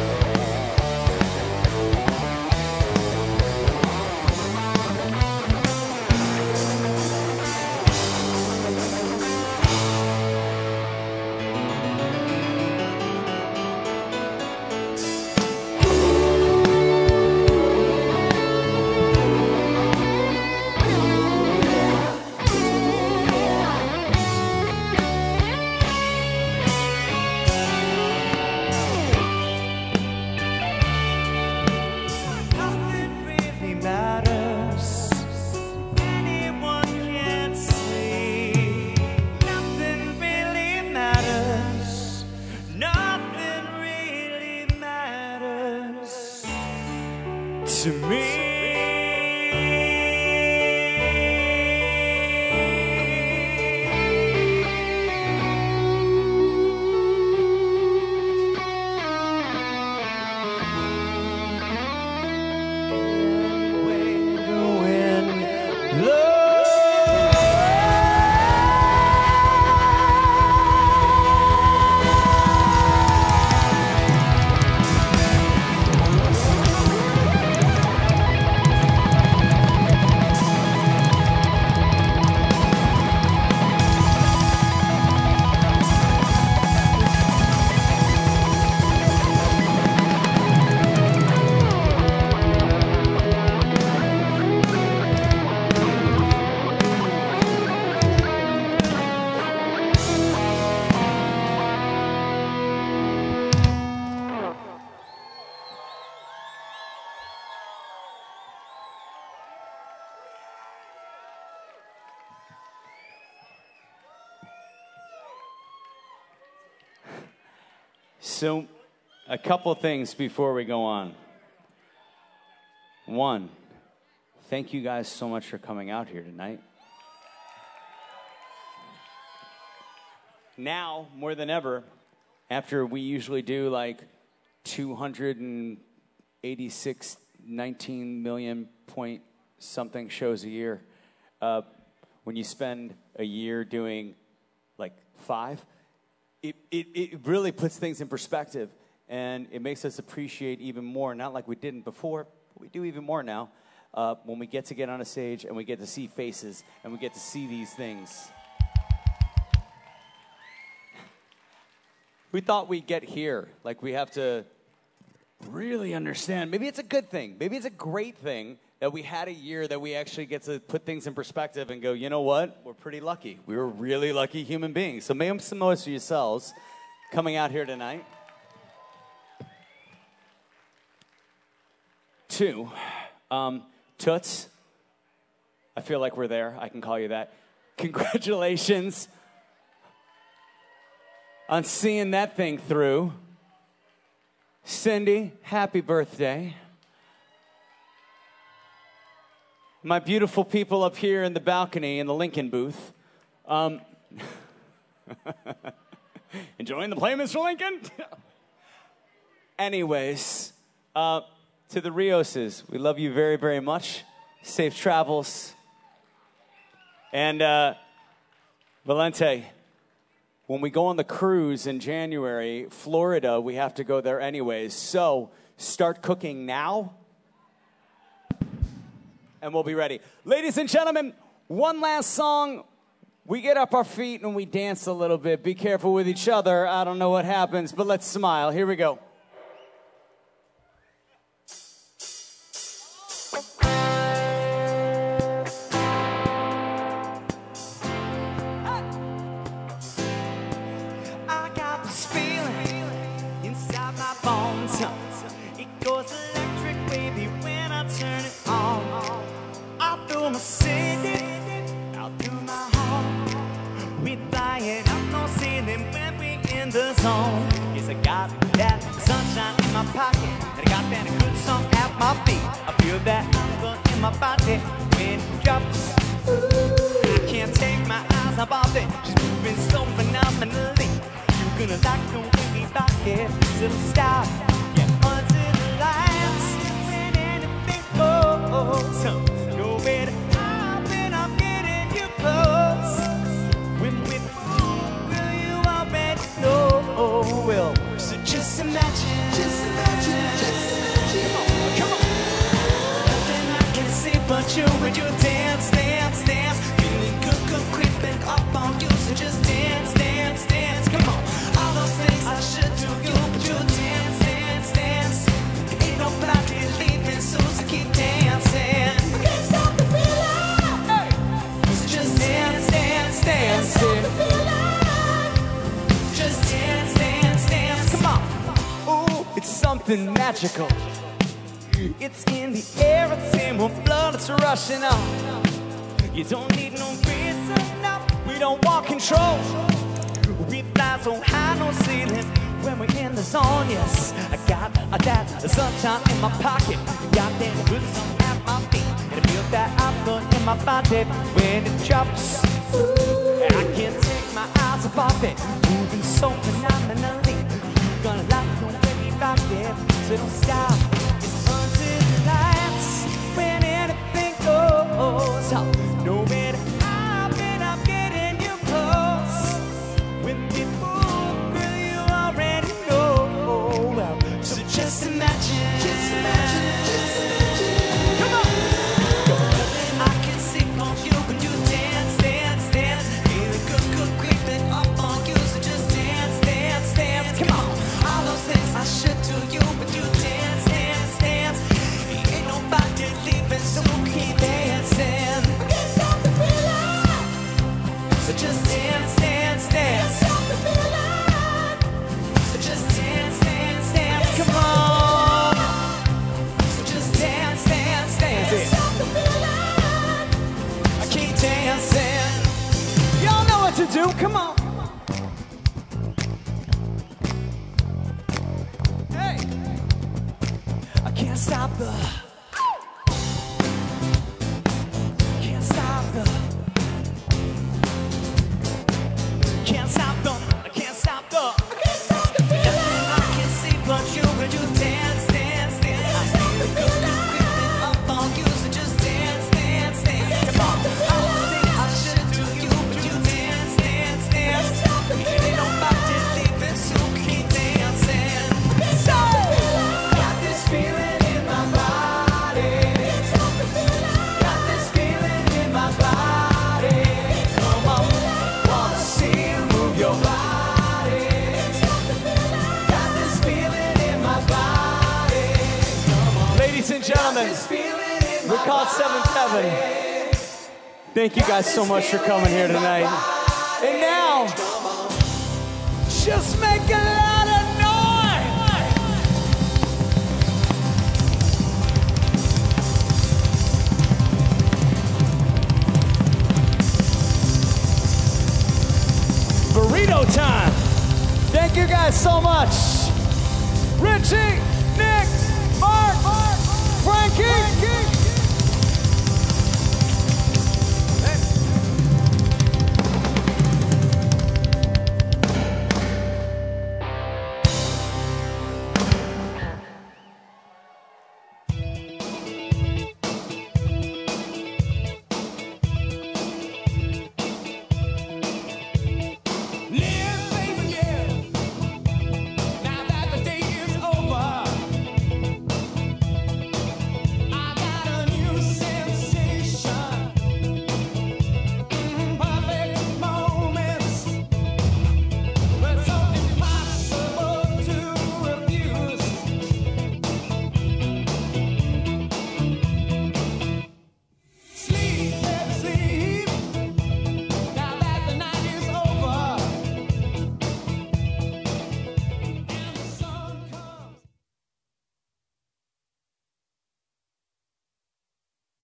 Nothing really matters. Anyone can see. Nothing really matters. Nothing really matters to me. When the wind So, a couple things before we go on. One, thank you guys so much for coming out here tonight. Now, more than ever, after we usually do like 286, 19 million point something shows a year, when you spend a year doing like 5, it really puts things in perspective. and it makes us appreciate even more, not like we didn't before, but we do even more now, when we get to get on a stage and we get to see faces and we get to see these things. We thought we'd get here, like we have to really understand. Maybe it's a good thing. Maybe it's a great thing that we had a year that we actually get to put things in perspective and go, you know what? We're pretty lucky. We were really lucky human beings. So make some noise for yourselves coming out here tonight. 2, Toots. I feel like we're there. I can call you that. Congratulations on seeing that thing through. Cindy, happy birthday. My beautiful people up here in the balcony in the Lincoln booth. Enjoying the play, Mr. Lincoln? Anyways, to the Rioses, we love you very, very much. Safe travels. And Valente, when we go on the cruise in January, Florida, we have to go there anyways. So start cooking now, and we'll be ready. Ladies and gentlemen, one last song. We get up our feet and we dance a little bit. Be careful with each other. I don't know what happens, but let's smile. Here we go. I got this feeling inside my bones. It goes electric, baby, when I turn it on. Out through my city, out through my home. We fly it up, no ceiling when we in the zone. Yes, I got that sunshine in my pocket, and I got that good song at my feet. I feel that hunger in my body when it drops. I can't take my eyes off it. She's moving so phenomenally. You're gonna like the way we rock it. So stop, get under the lights when anything goes. Nowhere to hide when I'm getting you close. When we move, will you already know? Well, so just imagine, just imagine, just imagine. Come on. Nothing I can see but you when you dance, dance, dance. Feeling good, good, creeping up on you. So just dance, dance, dance. Come on. All those things I should do, you, but you dance, dance, dance. Ain't nobody leaving, so keep dancing. I can't stop the feeling. Hey. So just dance, dance, dance. Can't stop the feeling. Just dance, dance, dance. Come on. Ooh, it's something magical. It's in the air, it's in my blood, it's rushing on. You don't need no reason, no. We don't want control. We fly so high, no ceiling when we're in the zone, yes. I got that sunshine in my pocket. Got that good song at my feet. And I feel that outlook in my body when it drops. I can't take my eyes off it. Moving so phenomenally. You're gonna like the way we rock it. So don't stop. It's under the lights when anything goes. No matter how been, I'm getting you close. When we move, girl, you already know. Well, so just imagine, just imagine, just imagine. Come on. I can see on you when you dance, dance, dance. Feeling good, good, creeping up on you. So just dance, dance, dance. Come on. All those things I should do you, but you dance, dance, dance. Ain't nobody leaving, so keep dancing. I can't stop the feeling. So just dance, dance, dance. Can't stop the feeling. So just dance, dance, dance. Come on. So just dance, dance, dance. Can't stop the feeling. I keep dancing. Y'all know what to do. Come on. Hey. I can't stop the. Can't stop the. Can't stop the. I can't stop the. I can't stop the feeling. Nothing I can see but you when you dance, dance, dance. I feel the good, good creeping up on you, so just dance, dance, dance. Come on. I don't think I should do you, but you dance, dance, dance. Ain't nobody leaving, so keep dancing. it. We're called 7-7. Thank you guys so much for coming here tonight. And now, just make a lot of noise. Burrito time. Thank you guys so much. Richie, Nick, Mark, Frankie.